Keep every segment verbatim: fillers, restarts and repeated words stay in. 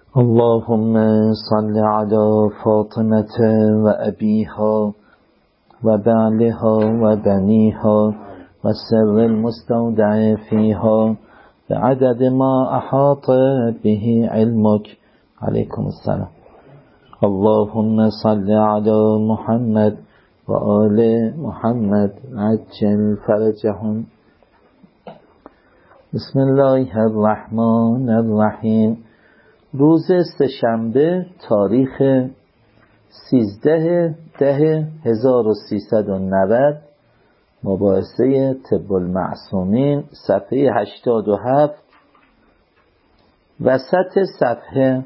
اللهم صل على فاطمة وأبيها وبعلها وبنيها والسر المستودع فيها بعدد ما أحاط به علمك. عليكم السلام. اللهم صل على محمد وآل محمد عجل فرجهم. بسم الله الرحمن الرحیم. روز سه‌شنبه تاریخ سیزده ده هزار و سیصد و نود، مباحثه طب المعصومین، صفحه هشتاد و هفت، وسط صفحه.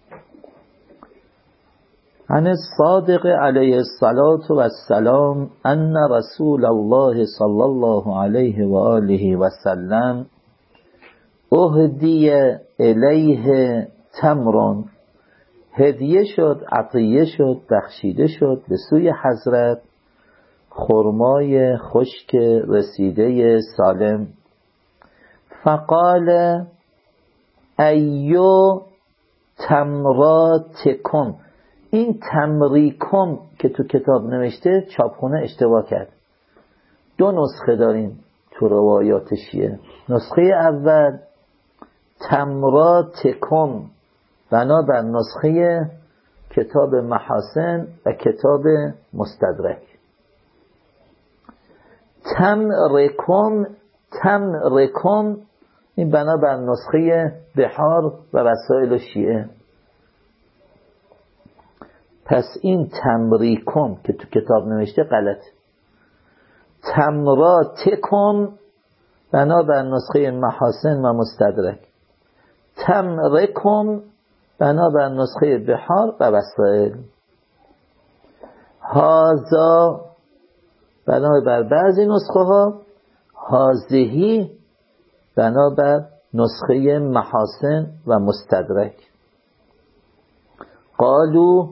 عن الصادق علیه الصلاة و السلام ان رسول الله صلی الله علیه و آله و سلم اهدی الیه تمرون، هدیه شد، عطیه شد، بخشیده شد به سوی حضرت خرمای خشک رسیده سالم. فقال ایو تمراتکم، این تمریکم که تو کتاب نوشته چاپخونه اشتباه کرد. دو نسخه داریم تو روایات شیعه. نسخه اول تمراتکم بنابر نسخه کتاب محاسن و کتاب مستدرک. تمرکم تمرکم این بنابر نسخه بحار و وسائل شیعه. پس این تمریکم که تو کتاب نوشته غلط. تمراتکم بنابر نسخه محاسن و مستدرک. تمرکم بنابر نسخه بحار و وسائل. هازا بنابر بعضی نسخه ها. هازهی بنابر نسخه محاسن و مستدرک. قالو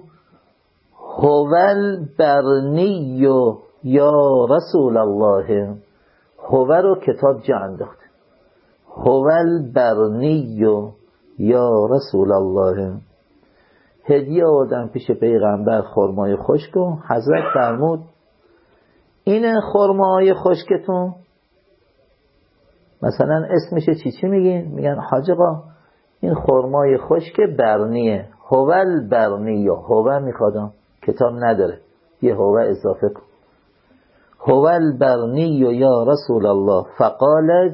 هوال برنی یا رسول الله. هو رو کتاب جا انداخت. هوال برنی یا رسول الله. هدیه آوردن پیش پیغمبر خرمای خشک و حضرت فرمود این خرمای خشکتون مثلا اسمش چی چی میگین؟ میگن حاج آقا این خرمای خشک برنیه. هوال برنی یا هو میخوادم، کتاب نداره، یه هو اضافه کن. هوال برنی یا رسول الله. فقال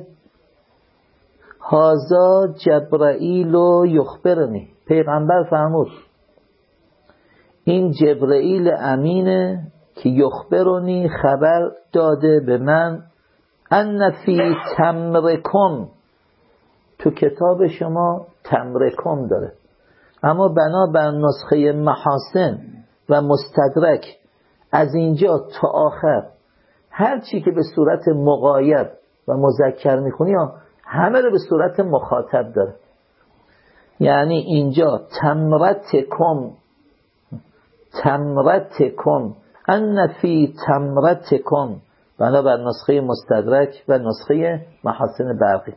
هازا جبرائیل و یخبرنی. پیغمبر فرمود این جبرائیل امینه که یخبرنی خبر داده به من ان فی تمرکم، تو کتاب شما تمرکم داره، اما بنا بر نسخه محاسن و مستدرک از اینجا تا آخر هر چی که به صورت مغایب و مذکر میخونی همه رو به صورت مخاطب داره. یعنی اینجا تمرتکم تمرتکم ان فی تمرتکم بنابر نسخه مستدرک و نسخه محاسن برقی.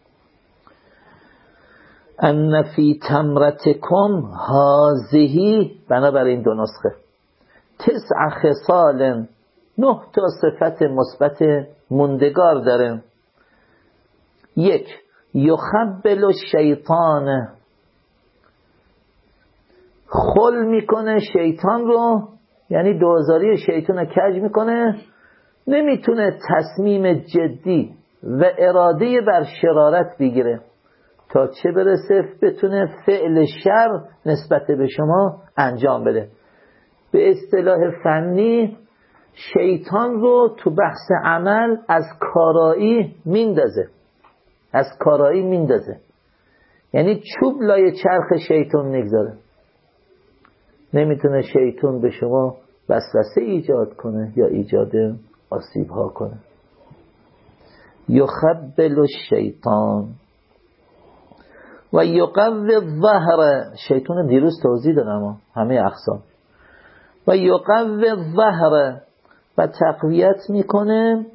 ان فی تمرتکم هازهی بنابر این دو نسخه. تسع خصال، نه تا صفت مثبت موندگار داره. یک، یخبل الشیطان، خل میکنه شیطان رو، یعنی دوزاری شیطان رو کج میکنه، نمیتونه تصمیم جدی و اراده بر شرارت بگیره تا چه برسه بتونه فعل شر نسبت به شما انجام بده. به اصطلاح فنی شیطان رو تو بحث عمل از کارایی میندازه از کارایی میندازه یعنی چوب لای چرخ شیطان نگذاره. نمیتونه شیطان به شما وسوسه ایجاد کنه یا ایجاد آسیب ها کنه. یخبل الشیطان و یقوی الظهر، شیطان دیروز توضیح دادم همه اقسام. و یقوی الظهر، و تقویت میکنه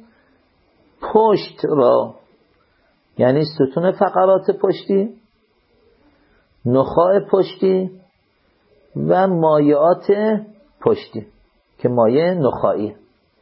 پشت را، یعنی ستون فقرات پشتی نخاع پشتی و مایعات پشتی که مایع نخاعی.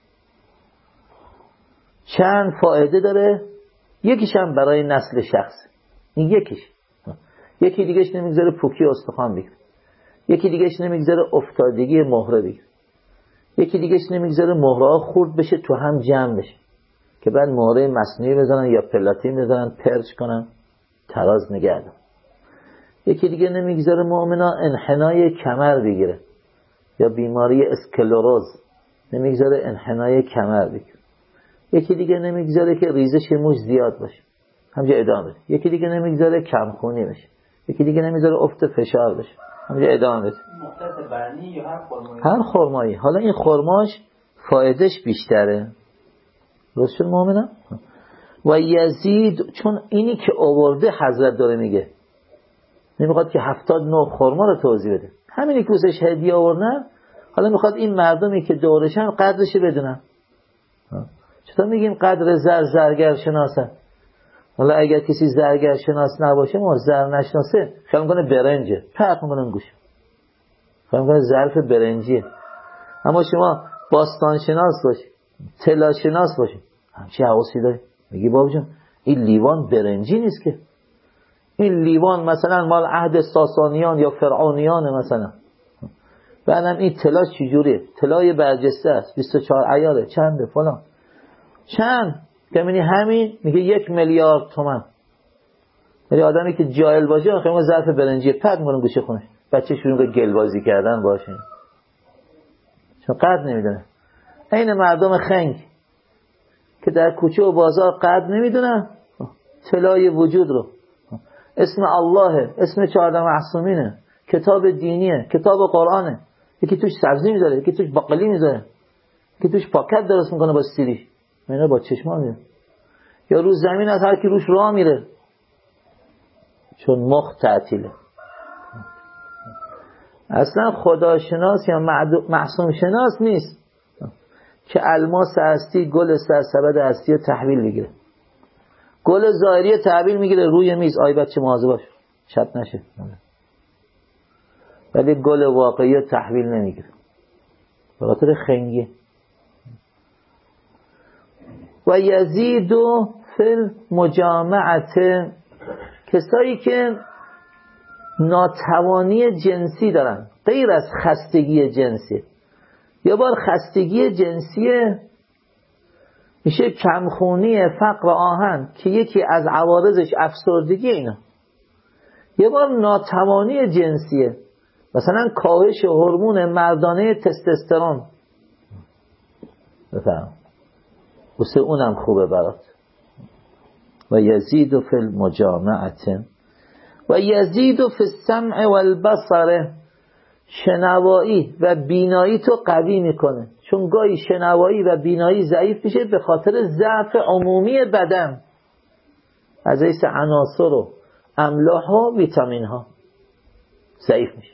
چند فایده داره. یکیش هم برای نسل شخص، این یکیش. یکی دیگهش نمیگذاره پوکی استخوان بگیره، یکی دیگهش نمیگذاره افتادگی مهره بگیره، یکی دیگهش نمیگذاره مهره‌ها خورد بشه تو هم جمع بشه که بعد مهره مصنوعی بزنن یا پلاتین بزنن پرچ کنن تراز نگردن. یکی دیگه نمیگذاره مؤمنا انحنای کمر بگیره یا بیماری اسکلروز، نمیگذاره انحنای کمر بگیره. یکی دیگه نمیگذاره که ریزش موش زیاد باشه، همینجا ادامه بده. یکی دیگه نمیگذاره کمخونی بشه، یکی دیگه نمیگذاره افت فشار بشه، همینجا ادامه بده. مختص برنی یا هر خرمایی؟ هر خرمایی. حالا این خرماش فایدهش بیشتره. درست شد مؤمنا؟ و یزید، چون اینی که آورده حضرت داره میگه، نمیخواد که هفتاد نوع خرما رو توضیح بده، همینی که واسش هدیه آوردن، حالا میخواد این مردمی که دورشن قدرش بدونن. چطور میگیم قدر زر زرگر شناسه؟ حالا اگر کسی زرگر شناس نباشه، ما زر نشناسه، خیال میکنه برنجه، پرت میکنه گوش، خیال میکنه ظرف برنجیه. اما شما باستان شناس باشی، طلا شناس باشی، همچی حواسی داری، میگی بابا جان این لیوان برنجی نیست که، این لیوان مثلا مال عهد ساسانیان یا فرعونیان مثلا. بعدم این طلا چجوریه؟ طلای برجسته است، بیست و چهار عیاره، چنده فلان، چند که منی همین میگه یک میلیارد تومان. ولی آدمی که جاهل باشه آخه ما ظرف برنجی پد می‌کنه گوشه خونه، بچه شروع به گلبازی کردن باشه، چون قدر نمیدونه. این مردم خنگ که در کوچه و بازار قدر نمیدونن طلای وجود رو، اسم الله، اسم چهارده معصومینه، کتاب دینیه، کتاب قرآنه، یکی توش سبزی میذاره، یکی توش باقالی میذاره، یکی توش پاکت درست میکنه با سیریش، اینا با چشما میره، یا روز زمین از هر کی روش راه میره، چون مخ تعطیله. اصلا خداشناس یا معصوم شناس نیست که الماس هستی گل سرسبد هستی تحویل بگیره. گل ظاهری تحویل میگیره روی میز، آی بچه مواظب باش شط نشه، ولی گل واقعی تحویل نمیگیره به خاطر خنگی. و یزیدو فی المجامعت، کسایی که ناتوانی جنسی دارن غیر از خستگی جنسی، یا بار خستگی جنسی میشه کمخونی، فقر آهن که یکی از عوارضش افسردگی اینا، یه بار ناتوانی جنسیه، مثلا کاهش هورمون مردانه تستوسترون، بفهم واسه اونم خوبه برات. و یزید فی المجامعت و یزید فی السمع والبصر، شنوایی و بینایی تو قوی میکنه، چون گاهی شنوایی و بینایی ضعیف میشه به خاطر ضعف عمومی بدن، از حیث عناصر و املاح و ویتامین ها ضعیف میشه.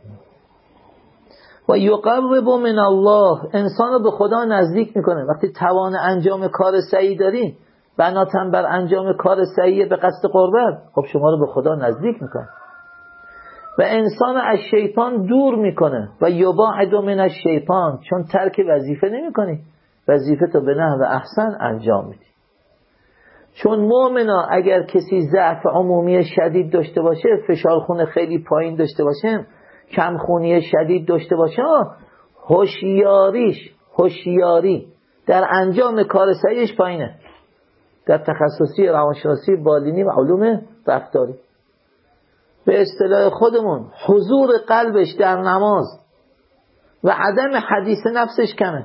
و یقرب من الله، انسان رو به خدا نزدیک میکنه. وقتی توان انجام کار صحیح داری، بناتن بر انجام کار صحیح به قصد قربت، خب شما رو به خدا نزدیک میکنه. و انسان از شیطان دور میکنه. و یباعد من الشیطان، چون ترک وظیفه نمی کنی، وظیفه تو به نحو احسن انجام میدی. چون مؤمنا اگر کسی ضعف عمومی شدید داشته باشه، فشار خون خیلی پایین داشته باشه، کم خونی شدید داشته باشه، هوشیاریش هوشیاری در انجام کار صحیحش پایینه. در تخصصی روانشناسی بالینی و علوم رفتاری، به اصطلاح خودمون حضور قلبش در نماز و عدم حدیث نفسش کمه.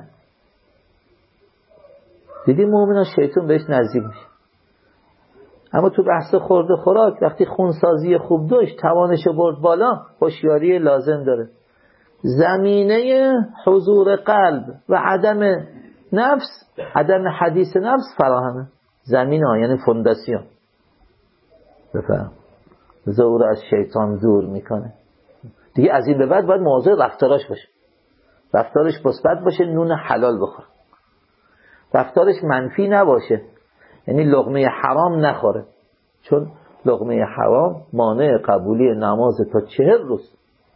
دیدی مؤمنا شیطان بهش نزدیک میشه. اما تو بحث خورده خوراک، وقتی خونسازی خوب داشت، توانش برد بالا، هوشیاری لازم داره. زمینه حضور قلب و عدم نفس، عدم حدیث نفس فراهمه. زمین ها یعنی فونداسیون. بفهم زور از شیطان دور میکنه. دیگه از این به بعد باید مواظب رفتاراش باشه. رفتارش مثبت باشه، نون حلال بخوره. رفتارش منفی نباشه، یعنی لقمه حرام نخوره. چون لقمه حرام مانع قبولی نماز تا چهل روز.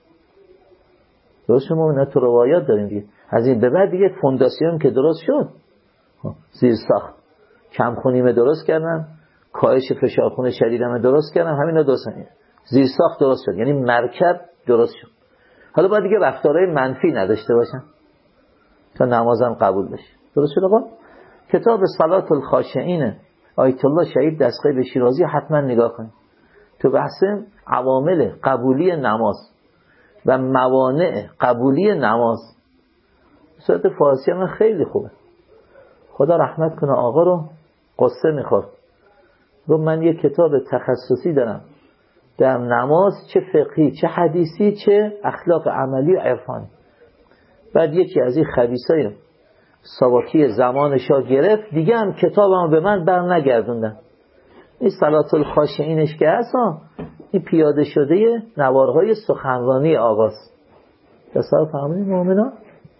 درست شما نه تو روایات داریم دیگه. از این به بعد دیگه فونداسیون که درست شد، زیر ساخت کم خونیمه درست کردن، کاهش فشار خون شدیدمه درست کردن، همینا درست کردن، زیر ساخت درست شد، یعنی مرکب درست شد. حالا باید دیگه رفتارهای منفی نداشته باشن تا نمازم قبول بشه. درست شد آقا؟ کتاب صلات الخاشعین آیت الله شهید دستقیب شیرازی حتما نگاه کنید. تو بحث عوامل قبولی نماز و موانع قبولی نماز صورت فارسی هم خیلی خوبه. خدا رحمت کنه آقا رو، قصه میخورد رو من یک کتاب تخصصی دارم در نماز، چه فقهی چه حدیثی چه اخلاق عملی و عرفانی. بعد یکی از این خبیثای ساواکی زمانشا گرفت دیگه، هم کتابمو به من بر نگردوندن. این صلات الخاشعینش که هست این پیاده شده نوارهای سخنرانی آقاست. تصور فهمیدید مؤمنان؟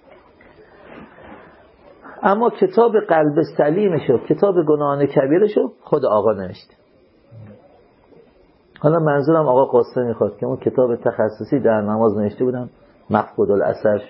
اما کتاب قلب سلیمشو، کتاب گناهان کبیرشو خود آقا نوشته. حالا منظورم آقا قصه میخواد که اون کتاب تخصصی در نماز نوشته بودم مفقود الاثر.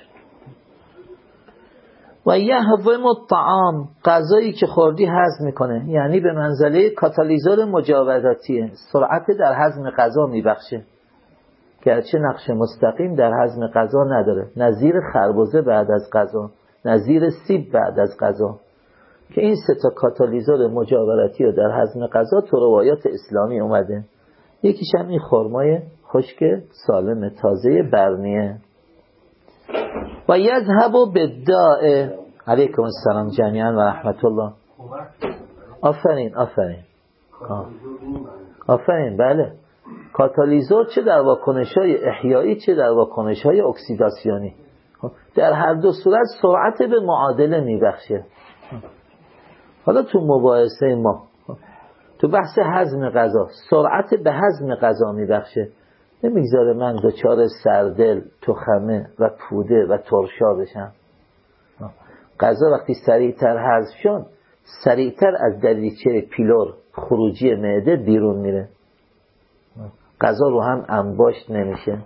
و یهضم الطعام، غذایی که خوردی هضم میکنه، یعنی به منزله کاتالیزور مجاوراتیه، سرعت در هضم غذا میبخشه، گرچه نقش مستقیم در هضم غذا نداره، نظیر خربزه بعد از غذا، نظیر سیب بعد از غذا، که این سه تا کاتالیزور مجاورتی رو در هضم غذا تو روایات اسلامی اومده. یکیش هم این خرمای خشک سالم تازه برنیه. و یذهب بالداء. علیکم السلام جمیعا و رحمت الله. آفرین آفرین آفرین بله. کاتالیزور چه در واکنش‌های احیایی چه در واکنش‌های اکسیداسیونی، در هر دو صورت سرعت به معادله میبخشه. حالا تو مباحثه ما تو بحث هضم غذا سرعت به هضم غذا میبخشه، نمیگذاره من دچار سردل، تخمه و پوده و ترشا بشم. غذا وقتی سریعتر هضم شد سریعتر از دریچه پیلور خروجی معده بیرون میره، غذا رو هم انباشت نمیشه.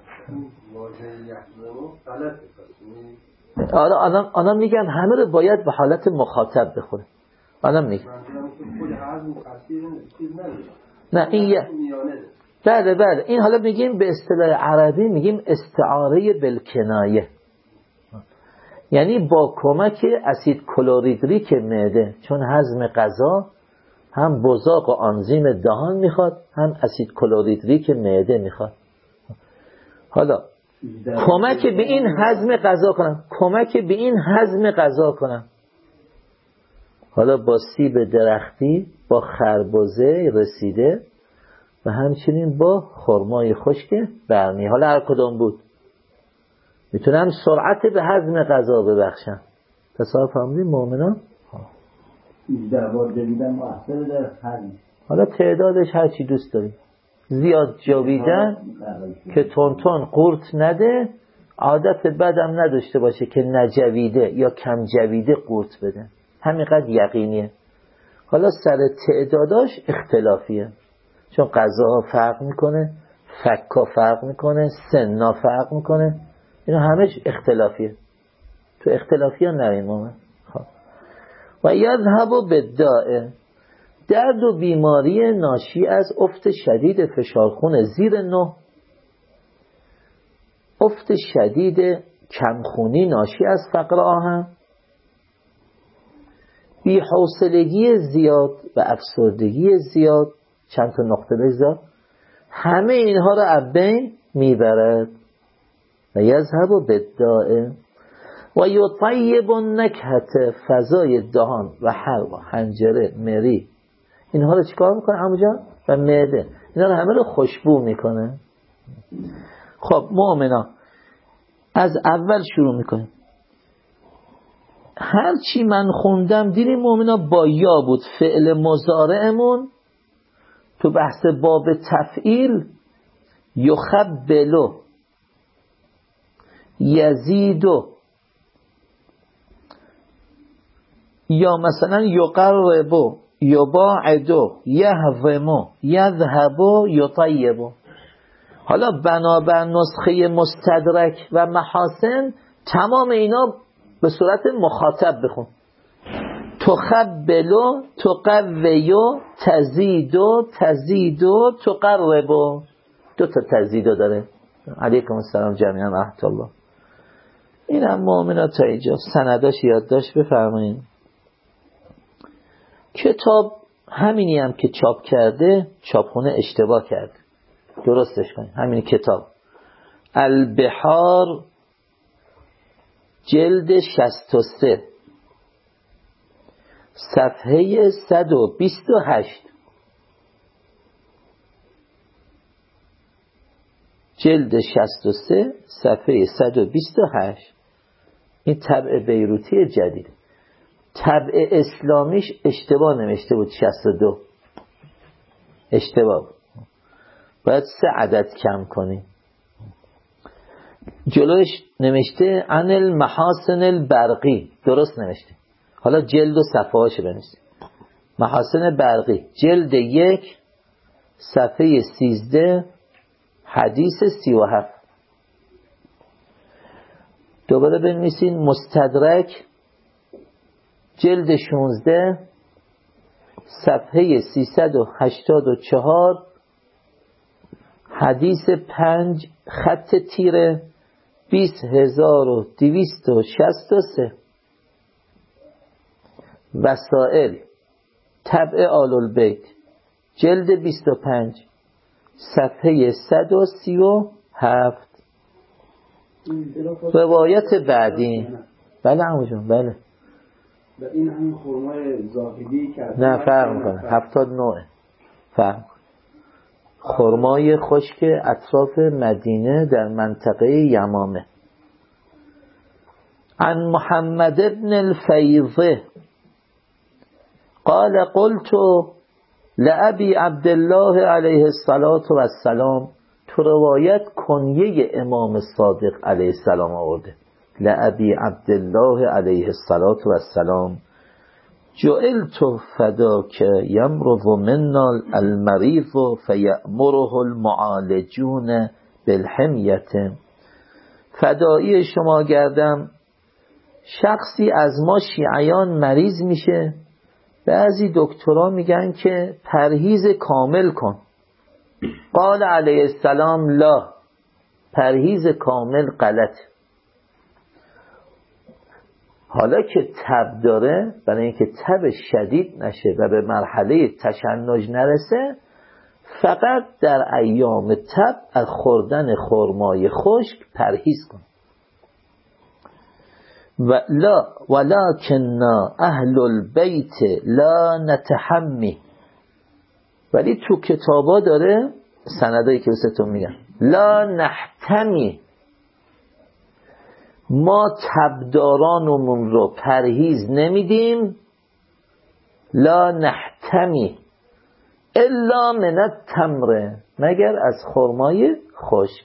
آره آدم آدم میگم همه رو باید به حالت مخاطب بخوره. آدم میگم نه این یه بله بله این حالا میگیم به اصطلاح عربی میگیم استعاره بالکنایه، یعنی با کمک اسید کلوریدریک معده، چون هضم غذا هم بزاق و آنزیم دهان میخواد هم اسید کلوریدریک معده میخواد. حالا کمک به این هضم غذا کنم کمک به این هضم غذا کنم حالا با سیب درختی، با خربزه رسیده و همچنین با خرمای خشک برنی، حالا هر کدام بود میتونم سرعت به هضم غذا ببخشم. تصور فهمیدین مؤمنان؟ در بار جدیدن مؤثر در هضم. حالا تعدادش هر چی دوست داریم، زیاد جاویدن که تون تون قورت نده، عادت بدم نداشته باشه که نجویده یا کم جویده قورت بده، همینقدر یقینیه. حالا سر تعداداش اختلافیه، چون غذاها فرق میکنه، فکا فرق میکنه، سنا فرق میکنه، اینا همش اختلافیه. تو اختلافی ها نرین مومن. خب و یذهب بالداء، درد و بیماری ناشی از افت شدید فشارخون زیر نه، افت شدید کمخونی ناشی از فقر آهن، بی‌حوصلگی زیاد و افسردگی زیاد، چند تا نقطه بگذار، همه اینها را از بین میبرد. و یذهب بالداء و یطیب النکهة، فضای دهان و حلق و حنجره مری، اینها رو چیکار میکنه عمو جان؟ و معده، اینا رو همه رو خوشبو میکنه. خب مؤمنا از اول شروع میکنیم. هر چی من خوندم دیدیم مؤمنا با یا بود. فعل مضارعمون تو بحث باب تفعیل یخبلو، یزیدو، یا مثلا یقربو، یباعدو یهومو یذهبو یطیبو. حالا بنابر نسخه مستدرک و محاسن تمام اینا به صورت مخاطب بخون. تخبلو تقویو تزیدو تزیدو تقربو. دو تا تزیدو داره. علیکم السلام جمیعا رحمت الله. این هم مؤمنات تا اینجا سنداش یادداشت بفرمایید. کتاب همینی هم که چاپ کرده چاپخونه اشتباه کرده، درستش کنید. همین کتاب البحار جلد شصت و سه صفحه صد و بیست و هشت، جلد شصت و سه صفحه صد و بیست و هشت. این طبع بیروتی جدید. طبع اسلامیش اشتباه نوشته بود، شصت و دو اشتباه. باید سه عدد کم کنی. جلوش نوشته عن المحاسن البرقی، درست نوشته. حالا جلد و صفحه هاشو بنویسید. محاسن برقی جلد یک صفحه سیزده حدیث سی و هفت. دوباره بنویسید مستدرک جلد شانزده صفحه سیصد و هشتاد و چهار حدیث پنج خط تیره بیست هزار و دویست و شصت و سه. وسائل طبع آل البیت جلد بیست و پنج صفحه صد و سی و هفت. روایت بعدی. بله عمو جان بله. این همین خرمای زاهدی که نه فرق میکنه، هفتاد نوعه فرق. خرمای خشک اطراف مدینه در منطقه یمامه. عن محمد ابن الفیضه قال قلت لأبي عبد الله علیه الصلاة و السلام. تو روایت کنیه امام صادق علیه السلام آورده. لأبي عبد الله علیه الصلاة و السلام جعلت فداک یمرض منا المریض فیأمره المعالجون بالحمیة. فدایی شما گردم، شخصی از ما شیعیان مریض میشه، بعضی دکترها میگن که پرهیز کامل کن. قال علیه السلام لا، پرهیز کامل غلط. حالا که تب داره، برای اینکه تب شدید نشه و به مرحله تشنج نرسه، فقط در ایام تب از خوردن خرمای خشک پرهیز کن. و لا ولکن اهل البیت لا نتحمی. ولی تو کتابا داره سندایی که واسهتون میگم لا نحتمی، ما تبدارانمون رو پرهیز نمیدیم. لا نحتمی الا من التمر، مگر از خرمای خشک.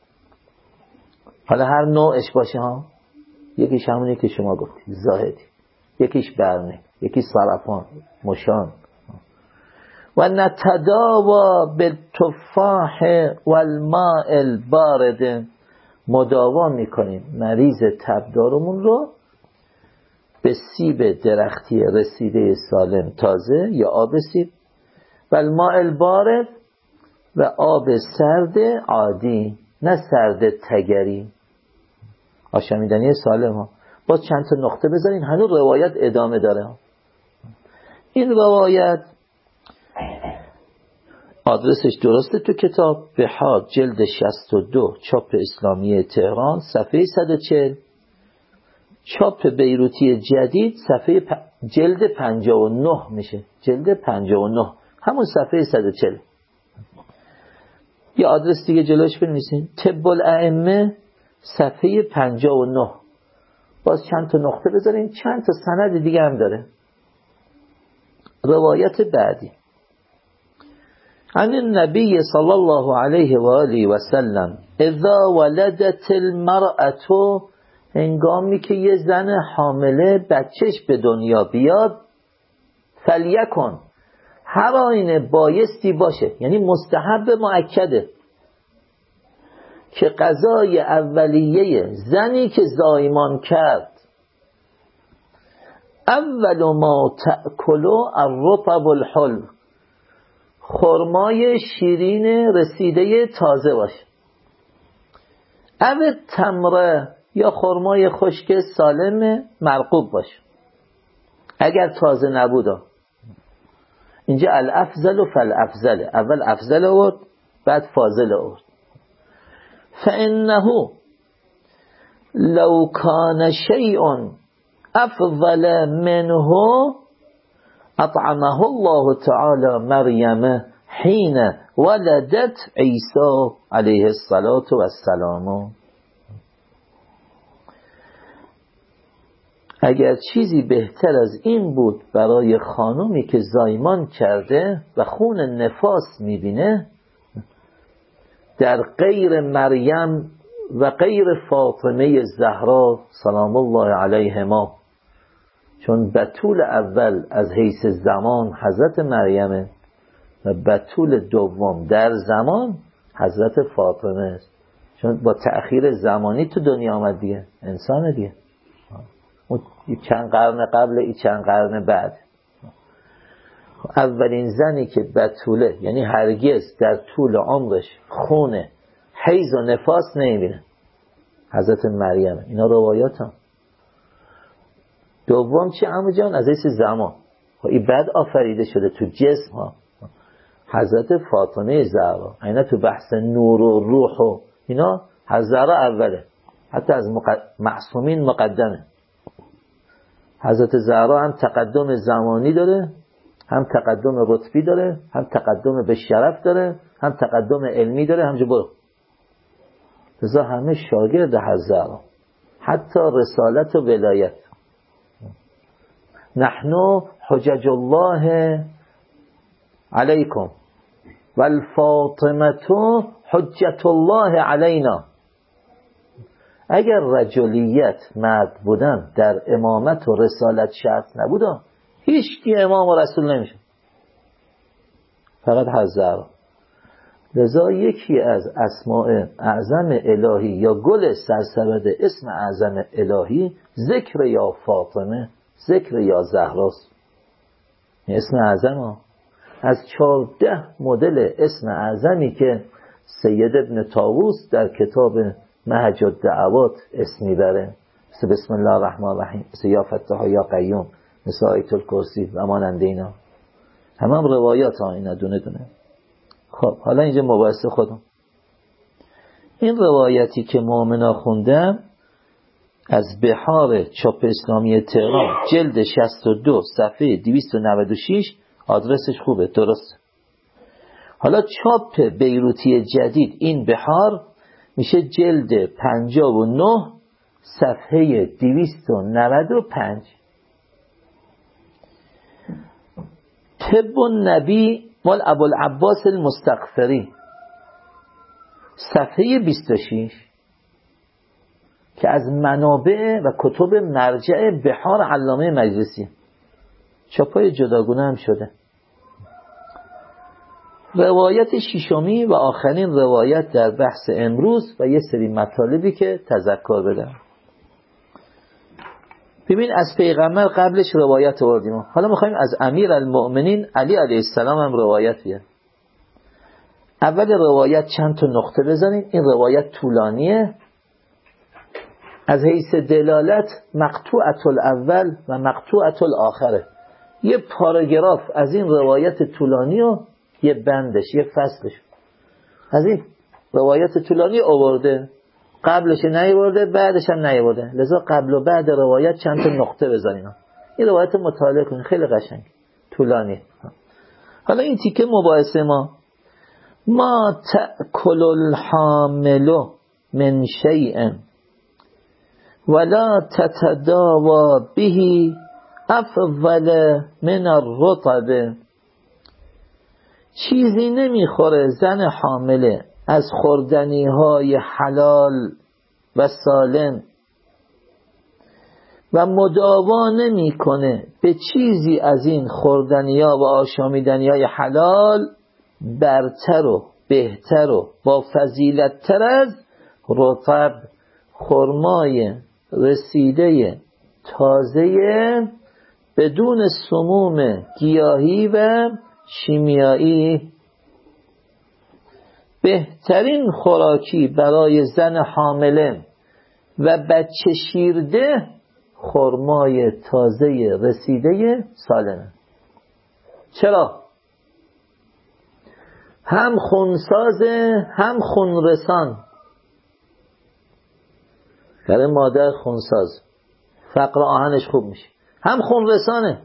حالا هر نوعش باشه ها، یکیش همونی که شما گفتید زاهدی، یکیش برنه، یکی صرفان مشان. و نتداوا بالتفاح والماء البارد، مداوا میکنیم مریض تبدارمون رو به سیب درختی رسیده سالم تازه یا آب سیب، و الماء البارد و آب سرد عادی، نه سرد تگری، آشامیدنی سالم ها. باز چند تا نقطه بذارین، هنوز روایت ادامه داره ها. این روایت آدرسش درسته تو کتاب بحار جلد شصت و دو چاپ اسلامی تهران صفحه صد و چهل، چاپ بیروتی جدید صفحه پ... جلد پنجاه و نه میشه، جلد پنجاه و نه همون صفحه صد و چهل. یه آدرس دیگه جلوش بنویسین طب الائمه صفحه پنجاه و نه. باز چند تا نقطه بذارین، چند تا سند دیگه هم داره. روایت بعدی عن النبی صلی الله علیه و آله و سلم اذا ولدت المرأة، هنگامی که یه زن حامله بچهش به دنیا بیاد، فلیکن، هر آینه بایستی باشه، یعنی مستحب مؤکده که غذای اولیه زنی که زایمان کرد اول ما تأکلو الرطب الحلو، خرمای شیرین رسیده تازه باشه، او تمره یا خرمای خشک سالم مرغوب باشه اگر تازه نبودا. اینجا الافضل و فالافضل، اول افضل آورد بعد فاضل آورد. فانه لو کان شیء افضل منه اطعمه الله تعالی مریم حین ولدت عیسی علیه الصلاة والسلام. اگر چیزی بهتر از این بود برای خانومی که زایمان کرده و خون نفاس میبینه در غیر مریم و غیر فاطمه زهرا سلام الله علیهما، چون بتول اول از حیث زمان حضرت مریمه و بتول دوم در زمان حضرت فاطمه است، چون با تأخیر زمانی تو دنیا آمد دیگه، انسان دیگه، اون چند قرن قبل این چند قرن بعد. اولین زنی که بتوله یعنی هرگز در طول عمرش خون حیض و نفاس نمیبینه حضرت مریم. اینا روایات هم. دوم چی عمو جان؟ از حیث زمان این بعد آفریده شده تو جسم ها حضرت فاطمه زهرا. اینا تو بحث نور و روح و اینا حضرت زهرا اوله، حتی از مقد... معصومین مقدمه. حضرت زهرا هم تقدم زمانی داره، هم تقدم رتبی داره، هم تقدم به شرف داره، هم تقدم علمی داره. همجا برو لذا همه شاگرد حضرت زهرا، حتی رسالت و ولایت. نحن حجج الله علیکم والفاطمه حجت الله علینا. اگر رجلیت مرد بودن در امامت و رسالت شرط نبودن هیچ کی امام و رسول نمیشه، فقط حضرت زهرا. لذا یکی از اسماء اعظم الهی یا گل سرسبد اسم اعظم الهی ذکر یا فاطمه، ذکر یا زهراست. اسم اعظم ها از چهارده مدل اسم اعظمی که سید ابن طاووس در کتاب نهج الدعوات اسم میبره، مثل بسم الله الرحمن الرحیم، مثل یا فتاح یا قیوم، مثل آیت الکرسی و مانند اینا، همه هم روایات ها اینا دونه دونه. خب حالا اینجا مباحثه خودم. این روایتی که مؤمنا خوندم از بحار چاپ اسلامی تهران جلد شصت و دو صفحه دویست و نود و شش، آدرسش خوبه، درست. حالا چاپ بیروتی جدید این بحار میشه جلد پنجاه و نه صفحه دویست و نود و پنج. طب النبی مال ابوالعباس المستغفری صفحه بیست و شش که از منابع و کتب مرجع بحار علامه مجلسی، چاپای جداگونه هم شده. روایت ششمی و آخرین روایت در بحث امروز و یه سری مطالبی که تذکر بدم. ببین از پیغمبر قبلش روایت آوردیم، حالا میخوایم از امیر المؤمنین علی علیه السلام هم روایت بیاد. اول روایت چند تا نقطه بزنیم. این روایت طولانیه، از حیث دلالت مقطوعة الاول و مقطوعة الاخره. یه پاراگراف از این روایت طولانی و یه بندش، یه فصلش از این روایت طولانی آورده، قبلش نیاورده، بعدش هم نیاورده. لذا قبل و بعد روایت چند تا نقطه بزنین. این روایت مطالعه کنین، خیلی قشنگ، طولانی. حالا این تیکه مباحثه ما ما تأکل الحامل من شیء ولا تتداوى به افضل من الرطب. چیزی نمیخوره زن حامله از خوردنی های حلال و سالم و مداوا نمیکنه به چیزی از این خوردنیا و آشامیدنیای حلال برتر و بهتر و با فضیلت تر از رطب، خرمای رسیده تازه بدون سموم گیاهی و شیمیایی. بهترین خوراکی برای زن حامله و بچه شیرده خرمای تازه رسیده سالمه. چرا؟ هم خونسازه هم خونرسان. برای مادر خونساز، فقر آهنش خوب میشه، هم خونرسانه.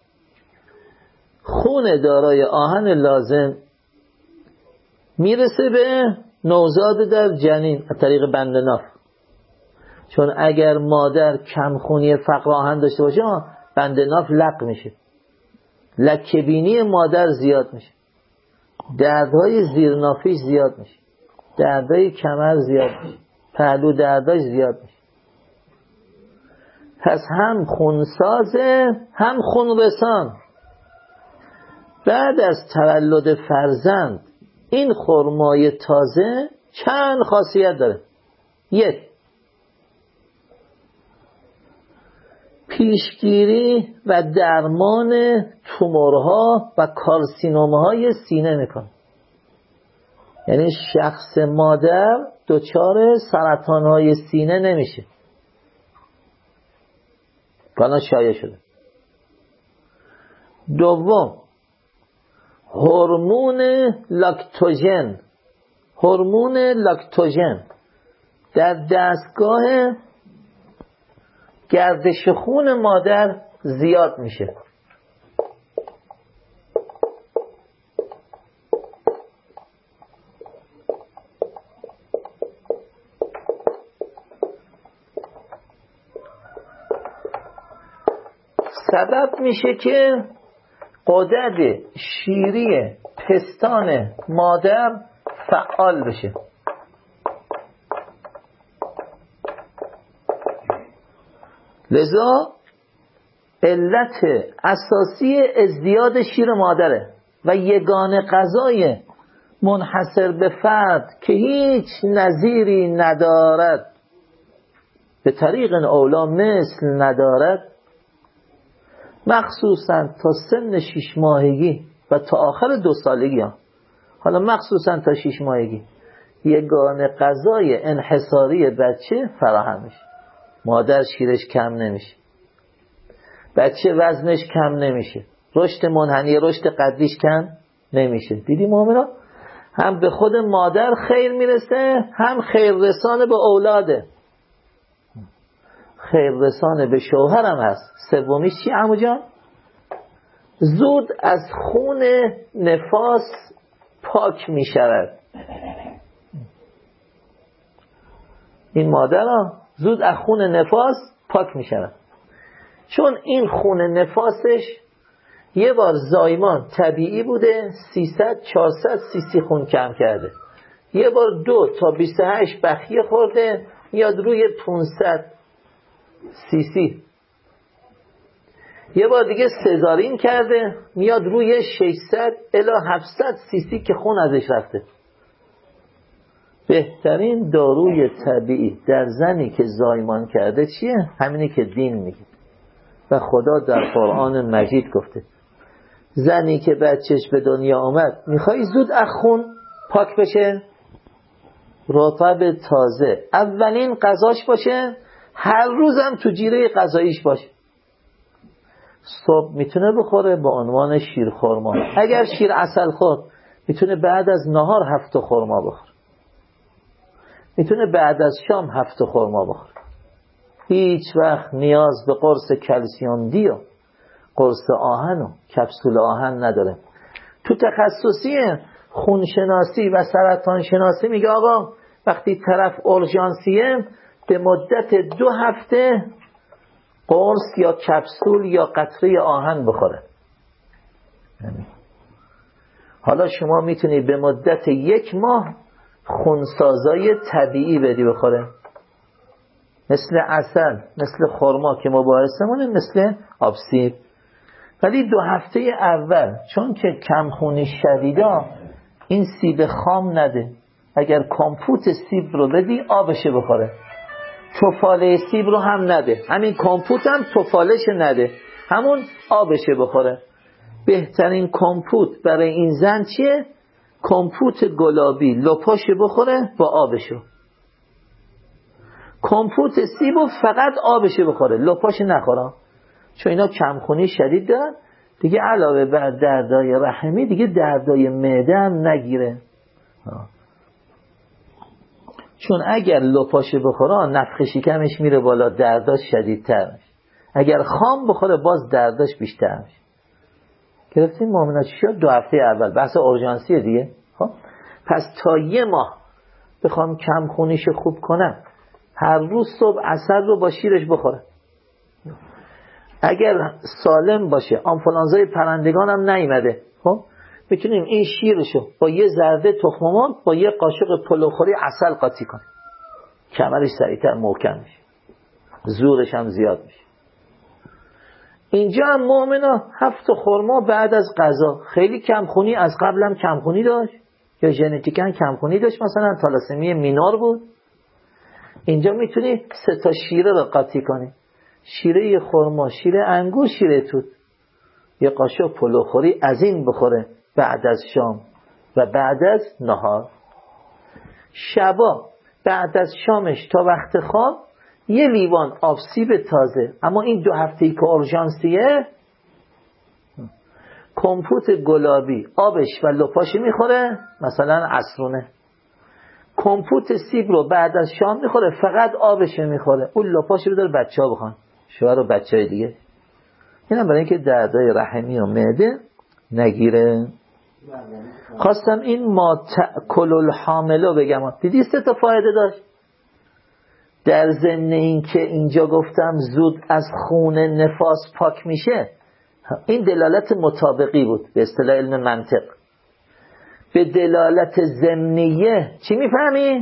خون دارای آهن لازم میرسه به نوزاد در جنین از طریق بند ناف. چون اگر مادر کم خونی فقر آهن داشته باشه بند ناف لق میشه، لکه بینی مادر زیاد میشه، دردهای زیرنافیش زیاد میشه، دردهای کمر زیاد میشه، پهلو درداش زیاد میشه. پس هم خونسازه هم خونرسان. بعد از تولد فرزند این خرمای تازه چند خاصیت داره. یک، پیشگیری و درمان تومورها و کارسینومهای سینه میکنه. یعنی شخص مادر دچار سرطانهای سینه نمیشه. کانا شایع شده. دوم، هورمون لاکتوژن. هورمون لاکتوژن در دستگاه گردش خون مادر زیاد میشه. سبب میشه که غدد شیری پستان مادر فعال بشه. لذا علت اساسی ازدیاد شیر مادره و یگانه غذای منحصر به فرد که هیچ نظیری ندارد، به طریق اولا مثل ندارد، مخصوصا تا سن شش ماهگی و تا آخر دو سالگی ها. حالا مخصوصا تا شش ماهگی یگانه غذای انحصاری بچه فراهم میشه. مادر شیرش کم نمیشه، بچه وزنش کم نمیشه، رشد منحنی رشد قدیش کم نمیشه. دیدی مومنا؟ هم به خود مادر خیر میرسه، هم خیر رسانه به اولاده، خیر رسانه به شوهر هم هست. سومیش چی عمو جان؟ زود از خون نفاس پاک میشود. این مادر ها زود از خون نفاس پاک میشود، چون این خون نفاسش یه بار زایمان طبیعی بوده سیصد چهارصد سی سی خون کم کرده، یه بار دو تا بیست و هشت بخیه خورده میاد روی پانصد سی سی، یه بار دیگه سزارین کرده میاد روی ششصد الی هفتصد سی سی که خون ازش رفته. بهترین داروی طبیعی در زنی که زایمان کرده چیه؟ همینی که دین میگه و خدا در قرآن مجید گفته. زنی که بچهش به دنیا آمد میخوای زود از خون پاک بشه؟ رطب تازه اولین غذاش باشه، هر روزم تو جیره غذاییش باشه. صبح میتونه بخوره با عنوان شیر خرما. اگر شیر عسل خورد میتونه بعد از نهار هفت خرما بخوره، میتونه بعد از شام هفت خرما بخوره. هیچ وقت نیاز به قرص کلسیم دی و قرص آهن و کپسول آهن نداره. تو تخصصی خونشناسی و سرطان شناسی میگه آقا وقتی طرف اورژانسیه به مدت دو هفته قرص یا کپسول یا قطره آهن بخوره. حالا شما میتونی به مدت یک ماه خونسازای طبیعی بدی بخوره. مثل عسل، مثل خرما که مباحثمونه، مثل آب سیب. ولی دو هفته اول چون که کمخونی شدیدا، این سیب خام نده. اگر کمپوت سیب رو بدی آبشه بخوره. تفاله سیب رو هم نده، همین کمپوت هم تفالش نده، همون آبشه بخوره. بهترین کمپوت برای این زن چیه؟ کمپوت گلابی لپاش بخوره با آبشو. کمپوت سیبو فقط آبشه بخوره، لپاش نخوره، چون اینا کمخونی شدید دارن دیگه. علاوه بر دردای رحمی دیگه دردای معده هم نگیره. چون اگر لپاشه بخوره نفخ شکمش میره بالا، درداش شدیدتر میشه. اگر خام بخوره باز درداش بیشتر میشه. گرفتیم مؤمنات؟ شد دو هفته اول بحث اورژانسیه دیگه. خب پس تا یه ماه بخوام کم خونیش خوب کنم، هر روز صبح عسل رو با شیرش بخوره. اگر سالم باشه، آنفولانزای پرندگان هم نیامده، خب میتونیم این شیرشو با یه ذره تخم مرغ با یه قاشق پلوخوری عسل قاطی کنیم، کمرش سریعتر محکم میشه، زورش هم زیاد میشه. اینجا هم مؤمنا هفت خرما بعد از غذا. خیلی کمخونی از قبل هم کمخونی داشت یا ژنتیکاً کمخونی داشت، مثلا تالاسمی مینور بود. اینجا میتونی سه تا شیره رو قاطی کنی، شیره خرما، شیره انگور، شیره توت. یه قاشق پلوخوری از این بخوره بعد از شام و بعد از نهار. شبا بعد از شامش تا وقت خواب یه لیوان آب سیب تازه. اما این دو هفته‌ای که اورژانسیه، کمپوت گلابی آبش و لپاشی میخوره، مثلا عصرونه. کمپوت سیب رو بعد از شام میخوره، فقط آبش میخوره، اون لپاشی رو داره بچه ها بخوان، شوهر و بچه های دیگه. این هم برای اینکه دردای رحمی و معده نگیره. خواستم این ما تأکل الحاملو بگم. دیدی سه تا فایده داشت. در ضمن این که اینجا گفتم زود از خون نفاس پاک میشه، این دلالت مطابقی بود به اصطلاح علم منطق. به دلالت ضمنیه چی میفهمی؟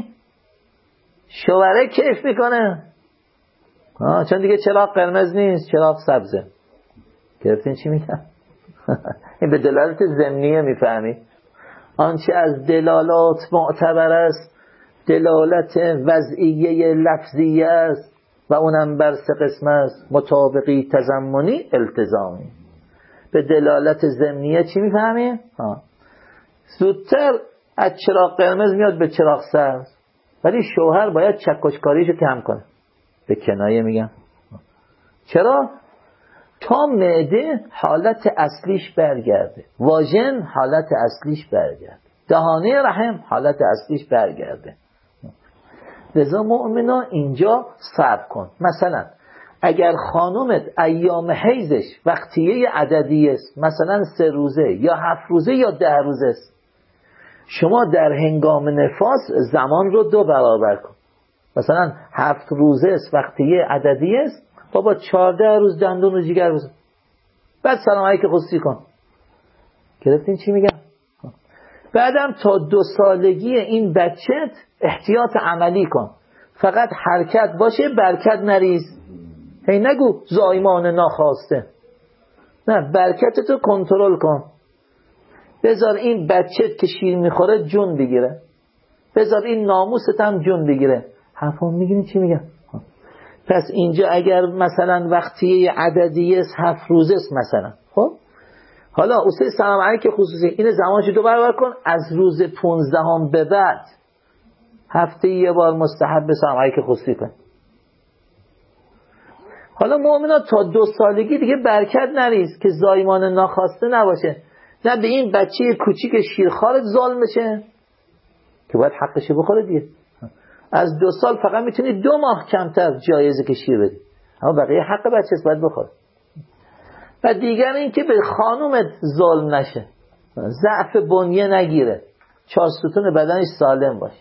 شوهره کیف میکنه، آه چون دیگه چراغ قرمز نیست، چراغ سبزه. گرفتین چی میگم؟ این به دلالت ضمنیه میفهمی. آنچه از دلالات معتبر است دلالت وضعیه لفظیه است و اونم بر سه قسم است: مطابقی، تضمنی، التزامی. به دلالت ضمنیه چی میفهمی؟ ها زودتر از چراغ قرمز میاد به چراغ سبز، ولی شوهر باید چکشکاریشو کم کنه. به کنایه میگم. چرا؟ تا معده حالت اصلیش برگرده، واژن حالت اصلیش برگرده، دهانه رحم حالت اصلیش برگرده. لذا مؤمنا اینجا صبر کن. مثلا اگر خانومت ایام حیضش وقتیه عددی است، مثلا سه روزه یا هفت روزه یا ده روزه است، شما در هنگام نفاس زمان رو دو برابر کن. مثلا هفت روزه است وقتیه عددی است، بابا چهارده روز دندون و جگر بزن، بعد سلام علیکم خصوصی کن. گرفتین چی میگم؟ بعدم تا دو سالگی این بچت احتیاط عملی کن، فقط حرکت باشه، برکت نریز. هی نگو زایمان ناخواسته، نه، برکتتو کنترل کن. بذار این بچت که شیر میخوره جون بگیره، بذار این ناموست هم جون بگیره. حرفم میگیرین چی میگم؟ پس اینجا اگر مثلا وقتیه عددی است هفت روزه است مثلا، خب حالا اصول سلام علیکم خصوصی این زمانش دو برابر کن، از روز پونزدهم به بعد هفته یه بار مستحب سلام علیکم خصوصی کن. حالا مؤمنات تا دو سالگی دیگه برکت نریز که زایمان ناخواسته نباشه، نه به این بچه کوچیک شیرخوارت ظالم بشه که باید حقش بخوره دیگه. از دو سال فقط میتونی دو ماه کمتر جایزه که شیر بدی، اما بقیه حق بچه‌ست باید بخوره. و دیگر این که به خانومت ظلم نشه، ضعف بنیه نگیره، چهار ستون بدنش سالم باشه.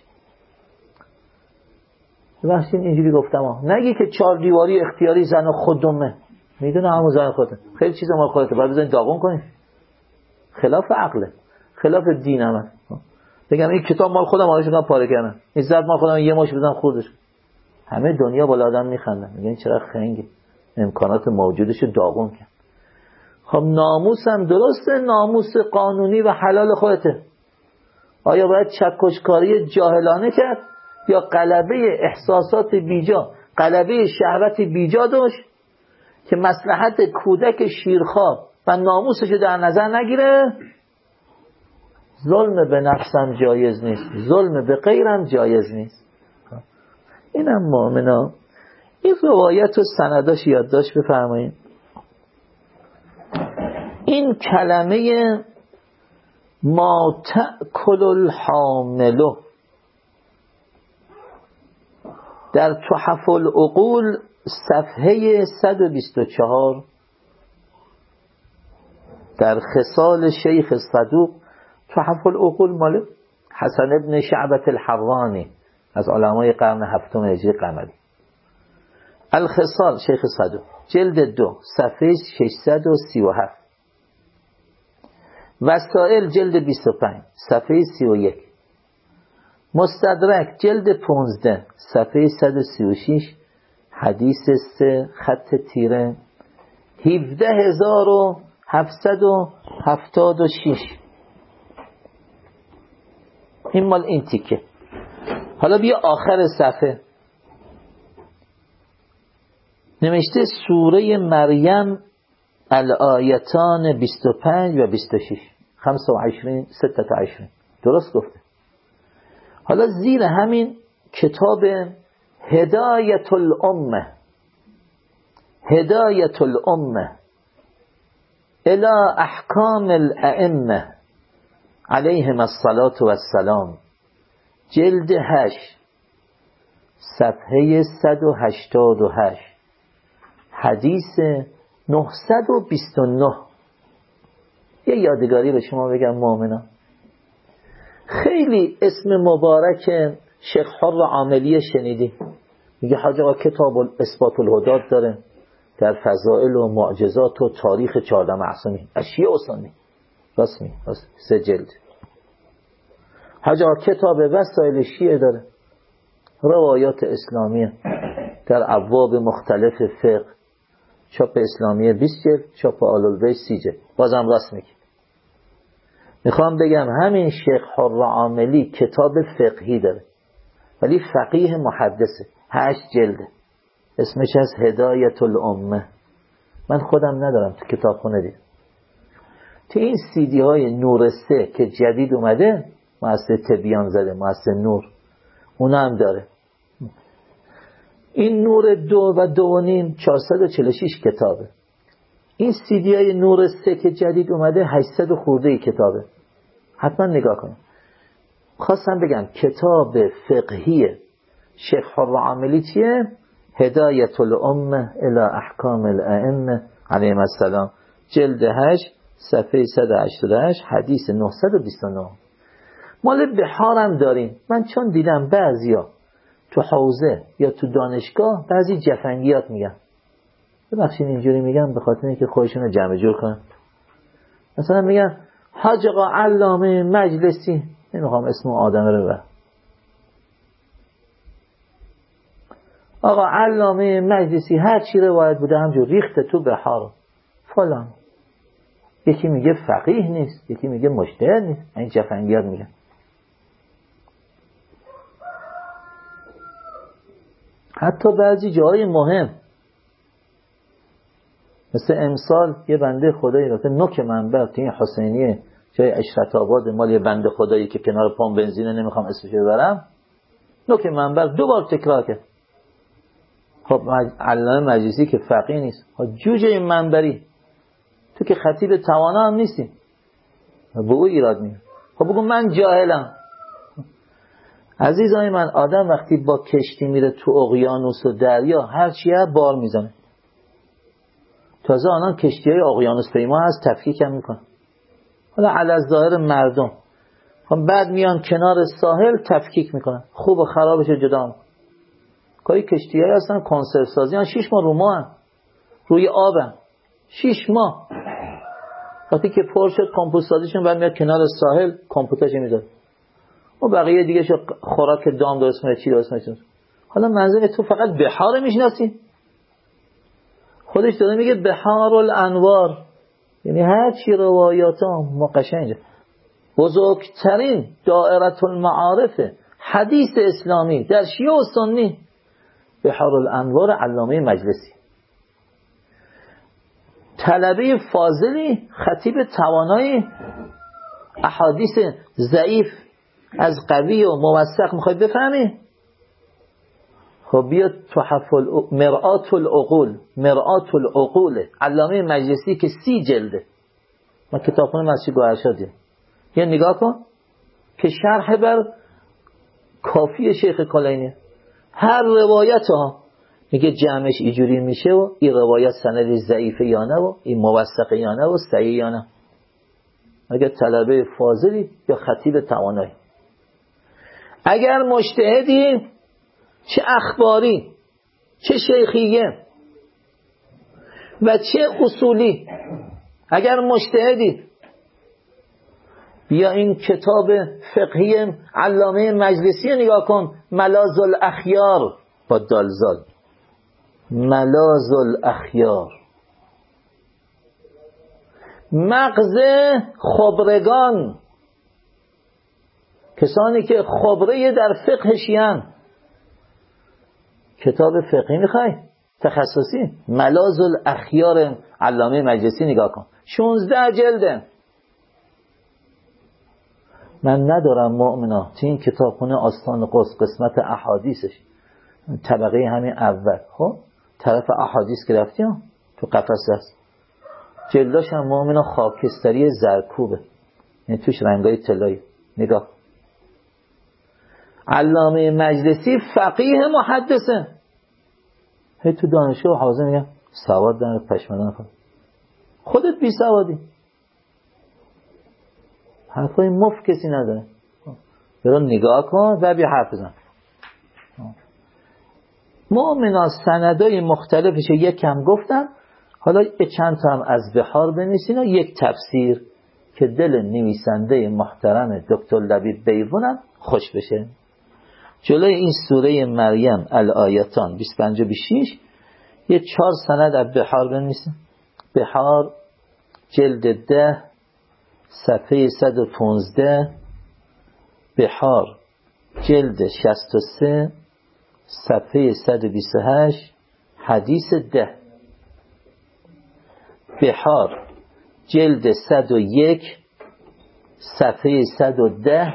ببخشید اینجوری گفتم ها، نگی که چهار دیواری اختیاری زن خودمه، میدونه همون زن خودته، خیلی چیزا مال خودته، باید بزنی داغون کنی، خلاف عقله، خلاف دین هم. بگم این کتاب مال خودم، آرش کنم پاره کردم، این زرد مال خودم، یه ماش بزنم خوردش. همه دنیا بالا آدم میخندن، میگن چرا خنگه، امکانات موجودش داغون کرد. خب ناموس هم درسته، ناموس قانونی و حلال خودته. آیا باید چکشکاری جاهلانه کرد یا غلبه احساسات بیجا، غلبه شهوت بیجا داشت که مصلحت کودک شیرخواب و ناموسش در نظر نگیره؟ ظلم به نفسم جایز نیست، ظلم به غیرم جایز نیست. اینم مؤمنا. این روایت و سنداش یادداشت بفرمایید. این کلمه ما تأکل الحامل در تحف العقول صفحه صد و بیست و چهار در خصال شیخ صدوق، تحف العقول مال حسن ابن شعبة الحرانی از علمای قرن هفتم هجری قمری، الخصال شیخ صدوق جلد دو صفحه ششصد و سی و هفت، وسائل جلد بیست و پنج صفحه سی و یک، مستدرک جلد پانزده صفحه صد و سی و شش، حدیث سه خط تیره هفده هزار و هفتصد و هفتاد و شش. این مال این تیکه. حالا بیا آخر صفحه نوشته سوره مریم الآیتان بیست و پنج و بیست و شش، خمسة وعشرين ستة وعشرين. درست گفته. حالا زیر همین کتاب هدایت الامه، هدایت الامه الى احکام الائمه علیهم الصلاة والسلام، جلد هشت صفحه صد و هشتاد و هشت، حدیث نهصد و بیست و نه. یه یادگاری به شما بگم مؤمنا، خیلی اسم مبارک شیخ حر عاملی شنیدی، میگه حاج آقا کتاب اثبات الهدات داره در فضائل و معجزات و تاریخ چهارده معصومی اشیاء استانی، راست می راست سه جلد. حاج آقا کتاب وسائل شیعه داره، روایات اسلامیه در ابواب مختلف فقه، چاپ اسلامیه بیست جلد، چاپ آل البیت سی جلد. بازم راست میگه. میخوام بگم همین شیخ حر عاملی کتاب فقهی داره ولی فقیه محدثه، هشت جلده، اسمش از هدایت الامه. من خودم ندارم، تو کتاب خونه دیدم. تو این سیدی های نور سه که جدید اومده، مؤسسه تبیان زده، مؤسسه نور، اونا هم داره. این نور دو و دو و نیم چهارصد و چهل و شش کتابه. این سیدی های نور سه که جدید اومده هشتصد خورده ای کتابه. حتما نگاه کنید. خواستم بگم کتاب فقهی شیخ حر عاملی چیه؟ هدایت الامه الی احکام الائمه علیهم السلام، جلد هشت صفحه صد و هشتاد و هشت، حدیث نهصد و بیست و نه. مال بحارم داریم. من چون دیدم بعضیا تو حوزه یا تو دانشگاه بعضی جفنگیات میگن، ببخشید اینجوری میگم به خاطر اینکه خودشون رو جمع جور کنن. مثلا میگن حاج آقا علامه مجلسی، نمیخوام اسم آدم رو ببرم، آقا علامه مجلسی هر چی روایت بوده همجور ریخته تو بحار فلان. یکی میگه فقیه نیست، یکی میگه مجتهد نیست. این جفنگیات میگن. حتی بعضی جای مهم مثل امسال یه بنده خدایی رفته نوک منبر تو این حسینیه جای اشرت آباد، مال یه بنده خدایی که کنار پام بنزینه، نمیخوام اسمش رو ببرم، نوک منبر دو بار تکرار کرد. خب علامه مجلسی که فقیه نیست، جوجه منبری، تو که خطیب توانا هم نیستی، به او ایراد میاد. خب بگو من جاهلم. عزیزای من، آدم وقتی با کشتی میره تو اقیانوس و دریا هر چیه بار میزنه. تازه آنان کشتی های اقیانوس پیما هست تفکیک هم میکنن. حالا علی ظاهر مردم، خب بعد میان کنار ساحل تفکیک میکنن، خوب و خرابش جدا میکنن. کاری کشتی های هستن کنسرو سازی هستن، شیش ماه رو ما هستن. روی آب هستن شیش ماه. وقتی که پر شد کمپوست سازیشون بعد میاد کنار ساحل کمپوتاش میذاره و بقیه دیگه شو خوراک دام درست میشه، چی درست میشه. حالا منظور تو فقط بحار میشناسی؟ خودش داره میگه بحار الانوار، یعنی هر چی روایات ها ما قشنگه. بزرگترین دائره المعارف حدیث اسلامی در شیعه و سنی بحار الانوار علامه مجلسی. طلبه فاضلی، خطیب توانایی، احادیث ضعیف از قوی و موثق میخوای بفهمی؟ خب بیا تحف مرآت العقول، مرآت العقول علامه مجلسی که سی جلده، ما کتابخونه مسجد گوهرشادیه، یه نگاه کن که شرح بر کافی شیخ کلینی. هر روایت ها میگه جمعش اینجوری میشه و این روایت سندی ضعیفه یا نه و این موثقه یا نه و صحیح یا نه. اگر طلبه فاضلی یا خطیب توانایی. اگر مجتهدی، چه اخباری، چه شیخیه و چه اصولی، اگر مجتهدی بیا این کتاب فقهی علامه مجلسی نگاه کن، ملاذ الاخیار با دالزال، ملاذ الاخیار، مغز خبرگان، کسانی که خبره در فقه شیعن. کتاب فقهی میخوای تخصصی، ملاذ الاخیار علامه مجلسی نگاه کن، شانزده جلده. من ندارم مؤمنا تو این کتابخونه آستان قدس قسمت احادیثش طبقه همین اول، خب طرف احادیث گرفتیم تو قفس هست، جلداش هم مؤمنا خاکستری زرکوبه، یعنی توش رنگای طلایی. نگاه، علامه مجلسی فقیه محدثه. هی تو دانشگاه حوزه میگم سواد داره پشمدان کن، خودت بی سوادی، حرفای مفت کسی نداره. برو نگاه کن و بیا حرف بزن. مؤمنا سندای مختلفش یک کم گفتم، حالا به چند تا هم از بحار بنویسین و یک تفسیر که دل نویسنده محترم دکتر لبیب بیضون خوش بشه. جلوی این سوره مریم الآیتان بیست و پنج و بیست و شش یه چهار سند از بحار بنویسین. بحار جلد ده صفحه صد و پانزده، بحار جلد شصت و سه صفحه صد و بیست و هشت حدیث ده، بحار جلد صد و یک صفحه صد و ده،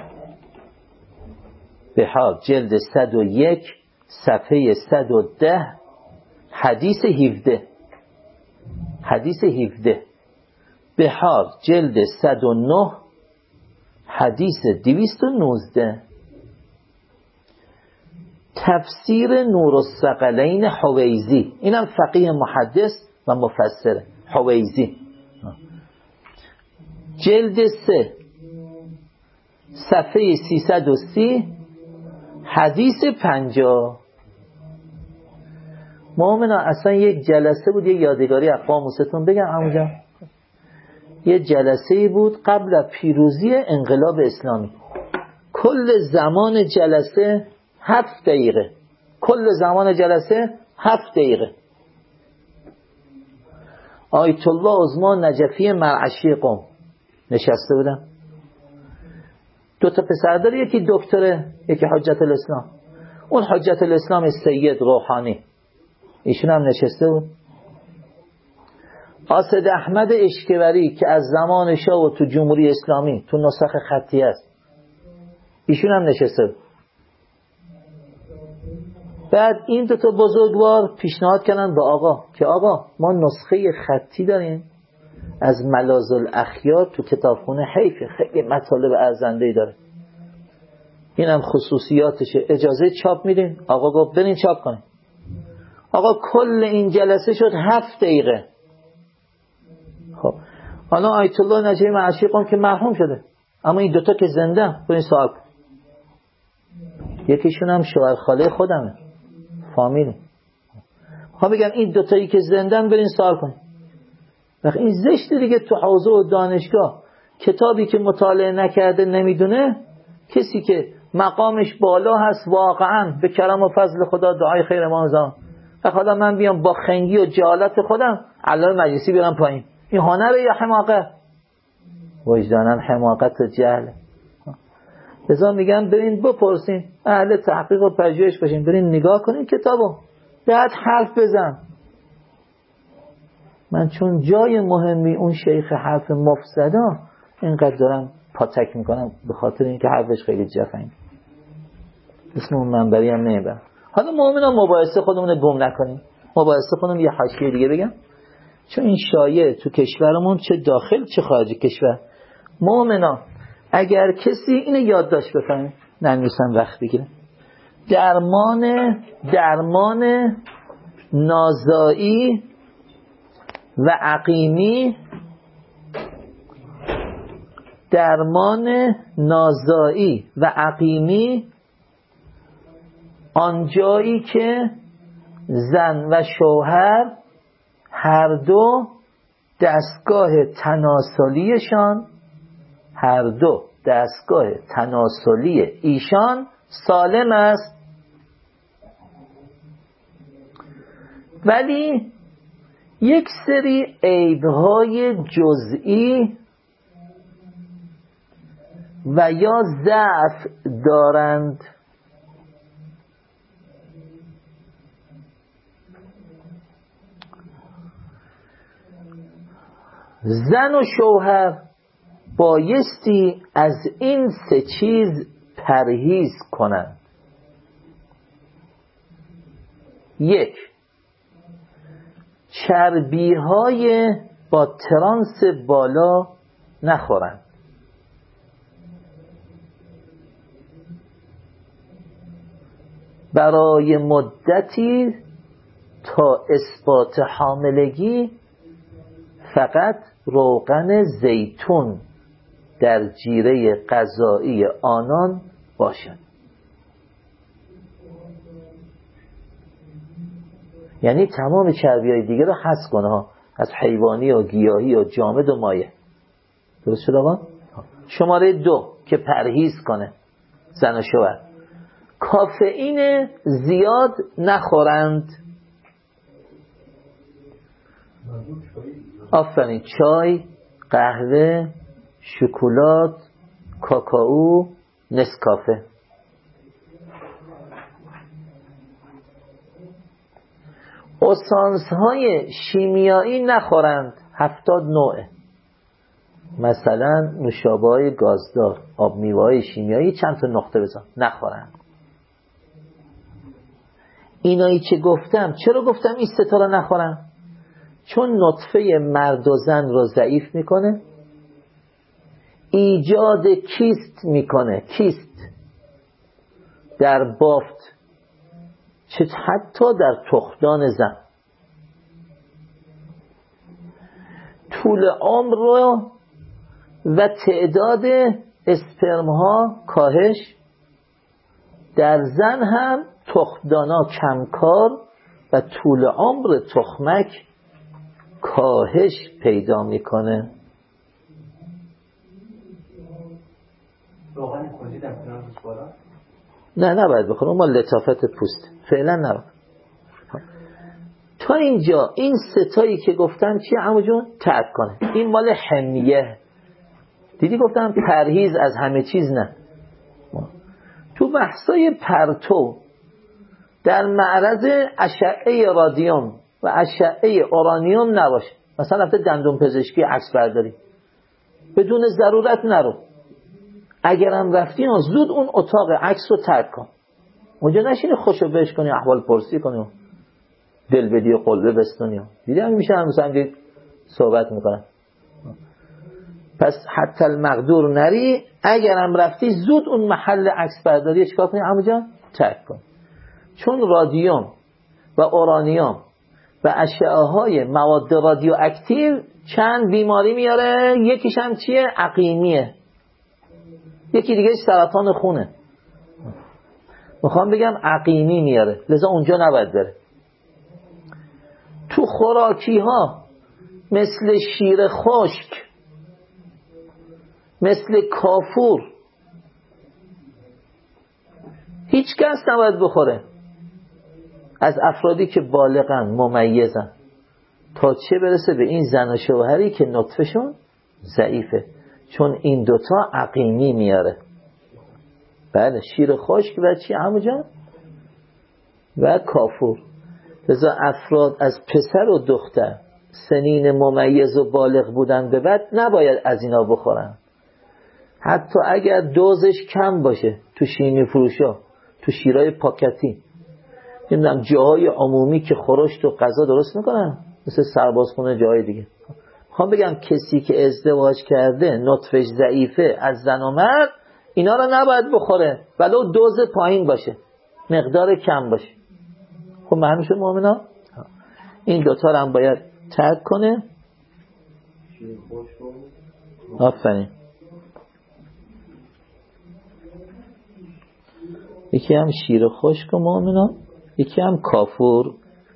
بحار جلد صد و یک صفحه صد و ده حدیث هفده، حدیث هفده، بحار جلد صد و نه حدیث دویست و نوزده. تفسیر نور الثقلین حویزی، اینم فقیه محدث و مفسره، حویزی، جلد سه صفحه سیصد و سی حدیث پنجاه. مؤمنا اصلا یک جلسه بود، یک یادگاری اقواموستون بگم همونجا، یه جلسه بود قبل از پیروزی انقلاب اسلامی، کل زمان جلسه هفت دقیقه، کل زمان جلسه هفت دقیقه. آیت الله عظما نجفی مرعشی قم نشسته بودن، دو تا پسر داره، یکی دکتره یکی حجت الاسلام، اون حجت الاسلام سید روحانی ایشون هم نشسته بود. قاصد احمد اشکوری که از زمان شاه و تو جمهوری اسلامی تو نسخ خطی است ایشون هم نشسته بود. بعد این دو تا بزرگوار پیشنهاد کردن به آقا که آقا ما نسخه خطی داریم از ملاذ الاخیار تو کتابخونه، حیف خیلی مطالب ارزنده‌ای داره، اینم خصوصیاتشه، اجازه چاپ میدین؟ آقا گفت برین چاپ کنین. آقا کل این جلسه شد هفت دقیقه. خب حالا آیت الله نجفی مرعشی قم که مرحوم شده، اما این دوتا که زنده، برین سوال کن. یکیشون هم شوهر خاله خودمه، فامیلی. ها بگم این دوتایی که زندن برین سوال کن. وقت این زشته دیگه تو حوزه و دانشگاه کتابی که مطالعه نکرده نمیدونه، کسی که مقامش بالا هست واقعا، به کرم و فضل خدا دعای خیر امام و خدا من بیام با خنگی و جهالت خودم علامه مجلسی بیارم پایین، این هنره یا حماقه؟ وجداناً حماقت و جهل. لذا میگم برین بپرسین، اهل تحقیق و پژوهش باشین، برین نگاه کنین کتابو، بعد حرف بزن. من چون جای مهمی اون شیخ حرف مفسدا اینقدر دارم پاتک میکنم به خاطر اینکه حرفش خیلی جفنگ، اسم اون منبری هم نمیبرم. حالا مؤمنان مباحثه خودمون گم نکنیم، مباحثه خودمون یه حاشیه دیگه بگم، چون این شایع تو کشورمون چه داخل چه خارج کشور. مؤمنان اگر کسی اینو یادداشت بکنه، ننویسم وقت بگیره، درمان درمان نازایی و عقیمی، درمان نازایی و عقیمی آنجایی که زن و شوهر هر دو دستگاه تناسلیشان هر دو دستگاه تناسلی ایشان سالم است، ولی یک سری عیب‌های جزئی و یا ضعف دارند. زن و شوهر بایستی از این سه چیز پرهیز کنند. یک، چربی های با ترانس بالا نخورند. برای مدتی تا اثبات حاملگی فقط روغن زیتون در جیره غذایی آنان باشد. یعنی تمام چربی های دیگه رو حذف کنه ها، از حیوانی و گیاهی و جامد و مایع. درست شد آقا؟ شماره دو که پرهیز کنه زن و شوهر، کافئین زیاد نخورند. آفرین، چای، قهوه، شکلات، کاکائو، نسکافه. اسانس های شیمیایی نخورند، هفتاد نوعه، مثلا نوشابه های گازدار، آب میوه های شیمیایی، چند تا نقطه بزن، نخورند. اینایی که گفتم، چرا گفتم این سه تا رو نخورن؟ چون نطفه مرد و زن رو ضعیف میکنه، ایجاد کیست میکنه، کیست در بافت، چه حتی در تخمدان زن، طول عمر رو و تعداد اسپرم ها کاهش، در زن هم تخمدانا کمکار و طول عمر تخمک کاهش پیدا میکنه. روغن کلی در ترانسش بالا؟ نه نباید بخورم، ما لطافت پوست فعلا نباید. تا اینجا این ستایی که گفتم چی عمو جون؟ ترک کنه. این مال حمیه، دیدی گفتم پرهیز از همه چیز نه. تو بحثای پرتو در معرض اشعه رادیوم و اشعه اورانیوم نباشه. مثلا رفته دندون پزشکی عکس برداری، بدون ضرورت نرو. اگرم رفتی زود اون اتاق عکس رو ترک کن، اونجا نشینی خوشو بش کنی، احوال پرسی کنی، دل بدی و قلبه بستونی. دیدی هم میشه هم مثلا دید صحبت میکنن. پس حتی المقدور نری، اگرم رفتی زود اون محل عکس برداری چیکار کنی عمو جان؟ ترک کن. چون رادیوم و اورانیوم و اشعه های مواد رادیواکتیو چند بیماری میاره، یکیش هم چیه؟ عقیمیه، یکی دیگه سرطان خونه. میخوام بگم عقیمی میاره، لذا اونجا نباید بره. تو خوراکی ها مثل شیر خشک، مثل کافور، هیچ کس نباید بخوره از افرادی که بالغن ممیزن، تا چه برسه به این زن و شوهری که نطفشون ضعیفه، چون این دوتا عقیمی میاره. بله، شیر خشک و چی همونجا و کافور. لذا افراد از پسر و دختر سنین ممیز و بالغ بودن به بعد نباید از اینا بخورن، حتی اگر دوزش کم باشه. تو شیرینی فروشا، تو شیرای پاکتی، نمیدونم جاهای عمومی که خورشت و غذا درست میکنن، مثل سربازخونه جای دیگه. میخوام بگم کسی که ازدواج کرده نطفش ضعیفه از زن و مرد، اینا رو نباید بخوره ولو دوز پایین باشه، مقدار کم باشه. خب معلوم شد مؤمنا این دوتا رو هم باید ترک کنه. آفرین. یکی هم شیر خشک و مؤمنا، یکی هم کافور.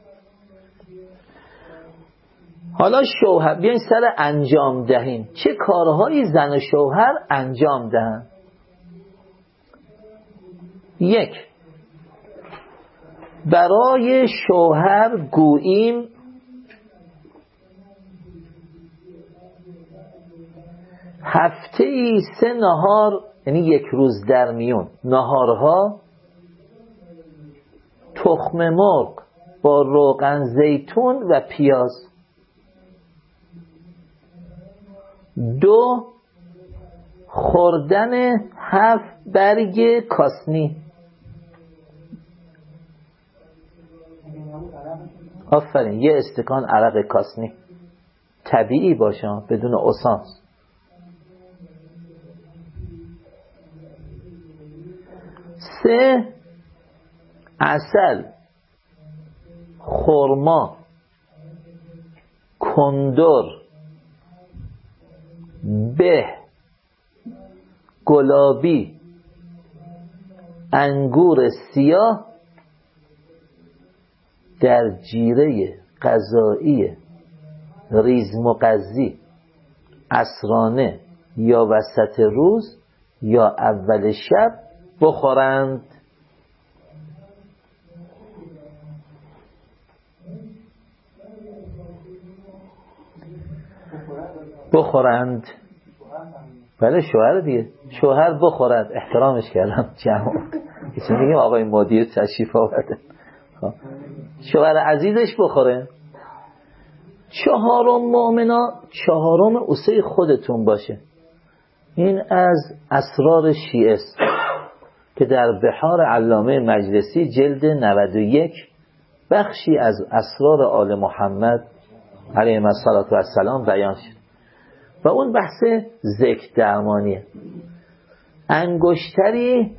حالا شوهر، بیاین سر انجام دهیم. چه کارهایی زن و شوهر انجام دهن؟ یک، برای شوهر گوییم هفته ای سه نهار، یعنی یک روز در میون نهارها، تخم مرغ با روغن زیتون و پیاز. دو، خوردن هفت برگ کاسنی. آفرین، یه استکان عرق کاسنی طبیعی باشه، بدون اسانس. سه، عسل، خرما، کندر، به، گلابی، انگور سیاه در جیره غذایی ریزمغذی عصرانه یا وسط روز یا اول شب بخورند. بخورند بله، شوهر دیگه، شوهر بخورد. احترامش کردم جمع چون میگیم آقای مدیر تشریف آورده، شوهر عزیزش بخوره. چهارم مؤمنا، چهارم اوسه خودتون باشه. این از اسرار شیعه است که در بحار علامه مجلسی جلد نود و یک بخشی از اسرار آل محمد علیهم السلام بیان شد و اون بحث ذکر درمانیه. انگشتری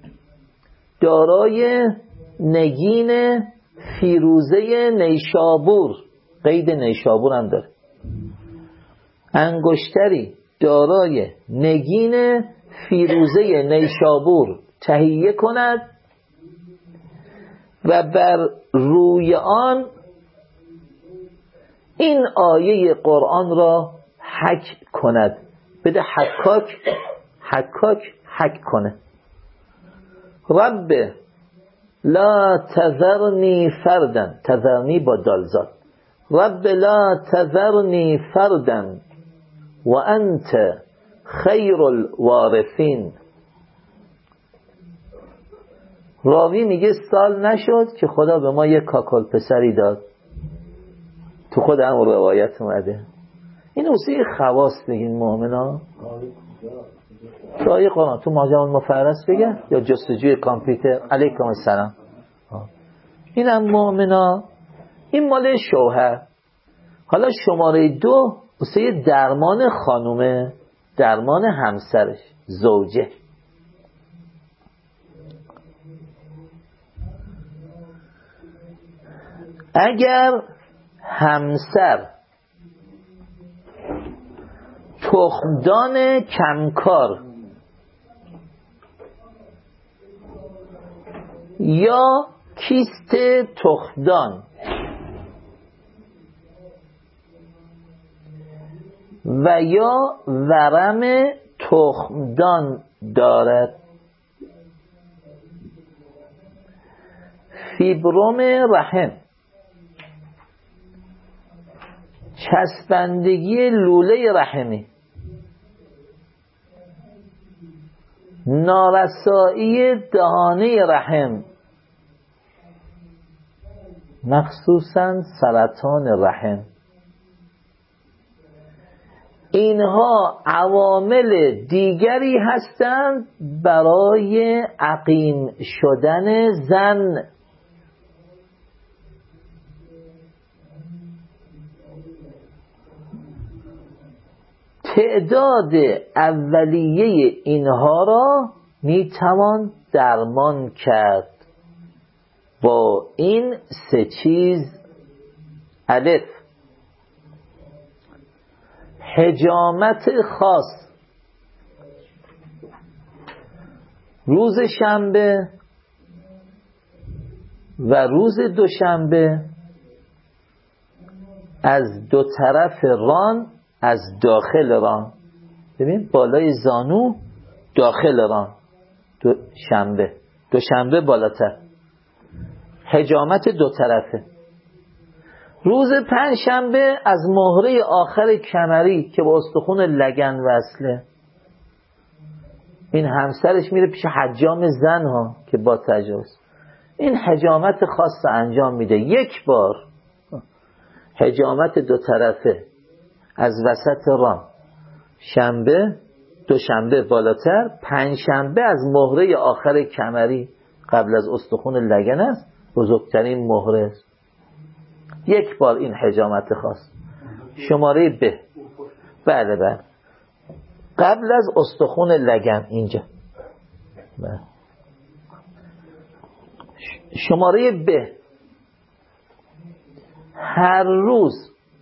دارای نگین فیروزه نیشابور، قید نیشابور هم داره، انگشتری دارای نگین فیروزه نیشابور تهیه کند و بر روی آن این آیه قرآن را حک کند. بده حکاک، حکاک حک کنه. رب لا تذرنی فردن، تذرنی با دالزاد، رب لا تذرنی فردن و انت خیر الوارثین. راوی میگه سال نشد که خدا به ما یک کاکل پسری داد، تو خود هم روایت اومده. این اوصیه خواص بگین مؤمنا، شای قرآن تو ماجرا مفرس بگن یا جستجوی کامپیوتر. علیکم السلام. این هم مؤمنا، این مال شوهر. حالا شماره دو اوصیه درمان خانومه، درمان همسرش، زوجه. اگر همسر تخمدان کمکار یا کیست تخمدان و یا ورم تخمدان دارد فیبروم رحم، چسبندگی لوله رحمی، نارسایی دهانه رحم، مخصوصاً سرطان رحم. اینها عوامل دیگری هستند برای عقیم شدن زن. تعداد اولیه اینها را میتوان درمان کرد با این سه چیز. الف، حجامت خاص. روز شنبه و روز دوشنبه از دو طرف ران، از داخل ران، ببین بالای زانو داخل ران، دو شنبه دوشنبه بالاتر، حجامت دو طرفه. روز پنج شنبه از مهره آخر کمری که با استخون لگن وصله، این همسرش میره پیش حجام زن ها که با تجاوز، این حجامت خاص انجام میده یک بار، حجامت دو طرفه از وسط ران، شنبه دوشنبه بالاتر، پنج شنبه از مهره آخر کمری قبل از استخون لگن است، بزرگترین مهره است. یک بار این حجامت خاص. شماره ب، بله بله، قبل از استخون لگن اینجا. بله. شماره ب، هر روز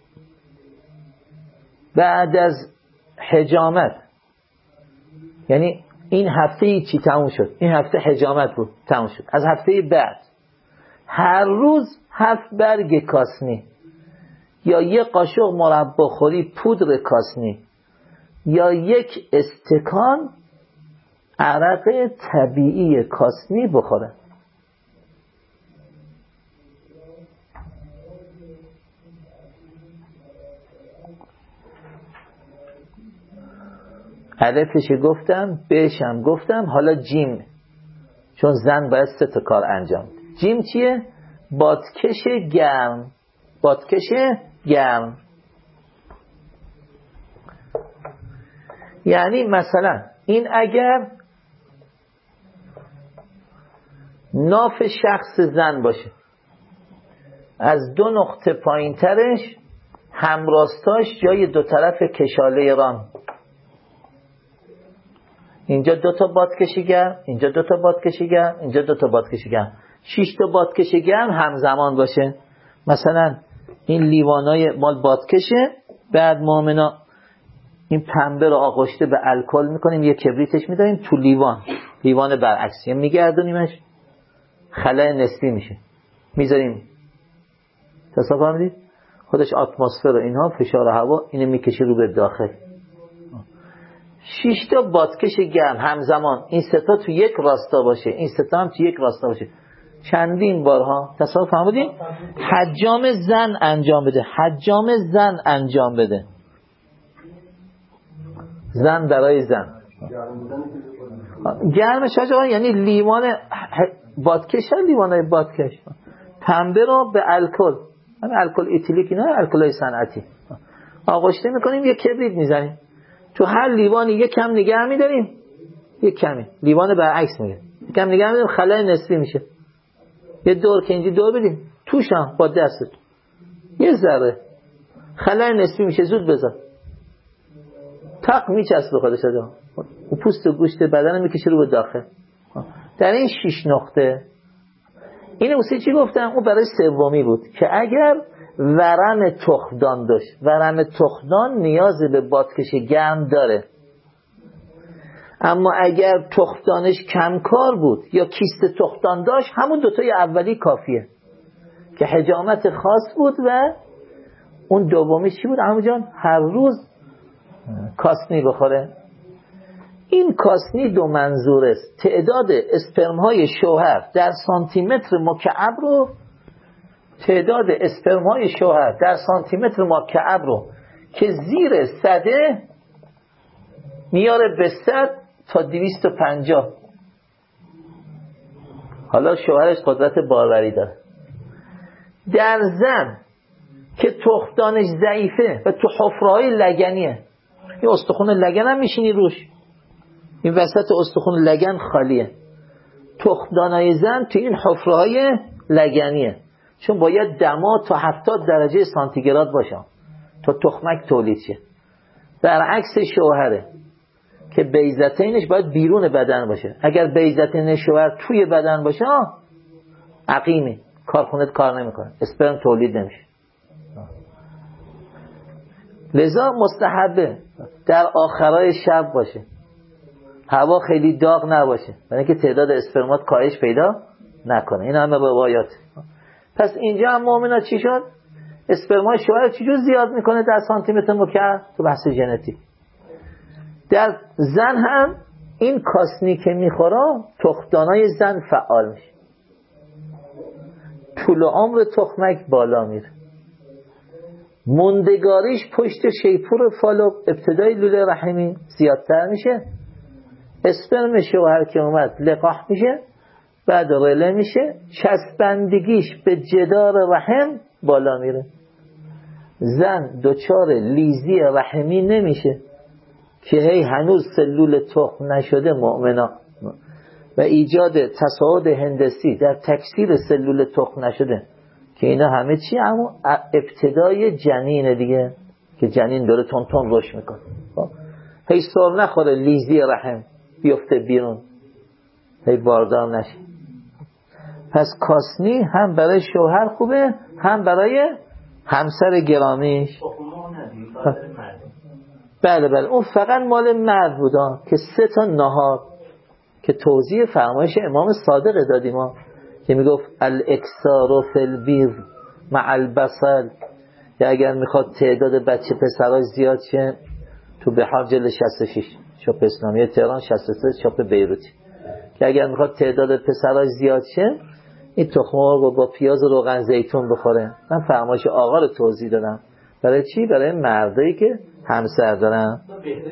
بعد از حجامت، یعنی این هفته چی تموم شد، این هفته حجامت بود تموم شد، از هفته بعد هر روز هفت برگ کاسنی یا یک قاشق مربا خوری پودر کاسنی یا یک استکان عرق طبیعی کاسنی بخوره. الفش گفتم، بهشم گفتم، حالا جیم، چون زن باید سه تا کار انجام ده. جیم چیه؟ بادکش گرم. بادکش گرم یعنی مثلا این اگر ناف شخص زن باشه، از دو نقطه پایین ترش همراستاش جای دو طرف کشاله ران، اینجا دو تا بادکش گرم، اینجا دو تا بادکش گرم، اینجا دو تا بادکش گرم، شش تا بادکش گرم همزمان باشه. مثلا این لیوانای مال بادکشه، بعد مؤمنا این پنبه رو آغشته به الکل میکنیم، یه کبریتش میداریم تو لیوان، لیوان برعکسی میگردونیمش، خلای نصفی میشه، میذاریم تصور میدید خودش اتمسفر و اینها فشار هوا اینو میکشه رو به داخل. شش تا بادکش گرم همزمان، این سه تا تو یک راستا باشه، این سه تا هم تو یک راستا باشه، چندین بارها. تصور فهمیدین؟ حجام زن انجام بده، حجام زن انجام بده، زن برای زن. گرمش آقا یعنی لیوان بادکش، لیوانای بادکش، پنبه رو به الکل، همین الکل ایتیلیک، نه الکلای صنعتی، آغشته میکنیم، یه کبریت میزنیم تو هر لیوانی، یک کم نگه میداریم، یک کمی لیوان برعکس میگه، یک کم نگه میداریم، خلای نصفی میشه، یه دور که اینجی دور بدیم توش هم با دستت یه ذره خلای نصفی میشه، زود بذار، تق میچسبه خودش آدم و پوست و گوشت بدن میکشه رو به داخل. در این شش نقطه این اوسی چی گفتم؟ اون برای سومی بود که اگر ورم تخمدان داشت، ورم تخمدان نیاز به بادکش گرم داره، اما اگر تخمدانش کمکار بود یا کیست تخمدان داشت، همون دوتای اولی کافیه که حجامت خاص بود. و اون دومی چی بود عمو جان؟ هر روز کاسنی بخوره. این کاسنی دو منظور است. تعداد اسپرم های شوهر در سانتی متر مکعب رو تعداد اسپرم های شوهر در سانتی متر مکعب رو که زیر صده میاره به صد تا دویست و پنجاه. حالا شوهرش قدرت باروری داره. در زن که تخمدانش ضعیفه و تو حفره‌های لگنیه، یه استخون لگن هم میشینی روش، این وسط استخون لگن خالیه، تخمدانای زن تو این حفره‌های لگنیه، چون باید دما تا هفتاد درجه سانتیگراد باشه تا تخمک تولید شه. برعکس شوهره که بیضتینش باید بیرون بدن باشه. اگر بیضتین شوهر توی بدن باشه عقیمی، کارخونت کار نمیکنه، اسپرم تولید نمیشه. لذا مستحبه در آخرای شب باشه، هوا خیلی داغ نباشه، برای اینکه تعداد اسپرمات کاهش پیدا نکنه. این همه روایات. پس اینجا هم مؤمنات چی شد؟ اسپرمای شوهر چجور زیاد میکنه در سانتی متر مکعب؟ تو بحث ژنتیک. در زن هم این کاسنی که میخوره تخمدانای زن فعال میشه، طول عمر تخمک بالا میره، موندگاریش پشت شیپور فالوب ابتدای لوله رحمی زیادتر میشه، اسپرم شوهر که اومد لقاح میشه، بعد رله میشه، چسبندگیش به جدار رحم بالا میره، زن دچار لیزی رحمی نمیشه که هی هنوز سلول تخم نشده مؤمنا، و ایجاد تصاعد هندسی در تکثیر سلول تخم نشده که اینا همه چی؟ اما ابتدای جنین دیگه که جنین داره تون تون رشد میکنه، هی سر نخوره لیزی رحم بیفته بیرون، هی باردار نشه. پس کاسنی هم برای شوهر خوبه هم برای همسر گرامیش. بله بله اون فقط مال مرد بودن که سه تا نهار که توضیح فرمایش امام صادق دادیم ما که میگفت الاکثار فی البیر مع البصل، که اگر میخواد تعداد بچه پسراش زیاد شه تو بحار جلد شصت و شش چاپ اسلامی تهران، شصت و سه چاپ بیروتی، که اگر میخواد تعداد پسراش زیاد شه این تخم مرغ رو با پیاز و روغن زیتون بخوره. من فرمایش آقا رو توضیح دادم. برای چی؟ برای مردایی که همسر دارن.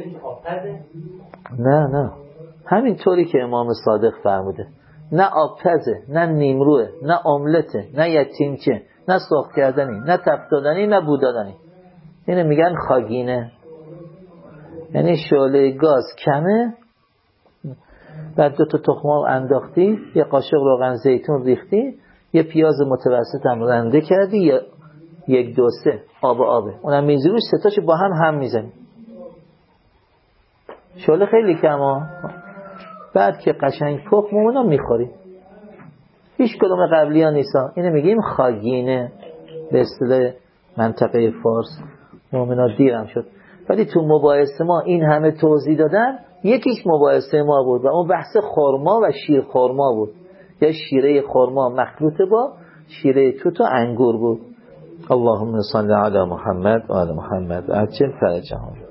نه نه همین طوری که امام صادق فرموده، نه آبپزه، نه نیمروه، نه املته، نه یتیمچه، نه سرخ کردنی، نه تفت دادنی، نه بو دادنی. اینو میگن خاگینه، یعنی شعله گاز کمه، بعد دو تا تخم مرغ انداختی، یه قاشق روغن زیتون ریختی، یه پیاز متوسط هم رنده کردی، یا یک دو سه آب آبه اونم میزی روش، ستاشو با هم هم میزنی، شعله خیلی کمه. بعد که قشنگ پخت مومنو میخوری، هیچ کدوم قبلی ها نیستا. اینو میگیم خاگینه به اصطلاح منطقه فارس. مومنا دیرم شد، ولی تو مباحث ما این همه توضیح دادن، یکیش مباحثه ما بود و اون بحث خرما و شیر خرما بود، یا شیره خرما مخلوط با شیره توت و انگور بود. اللهم صل علی محمد و آل محمد و عجل فرجهم.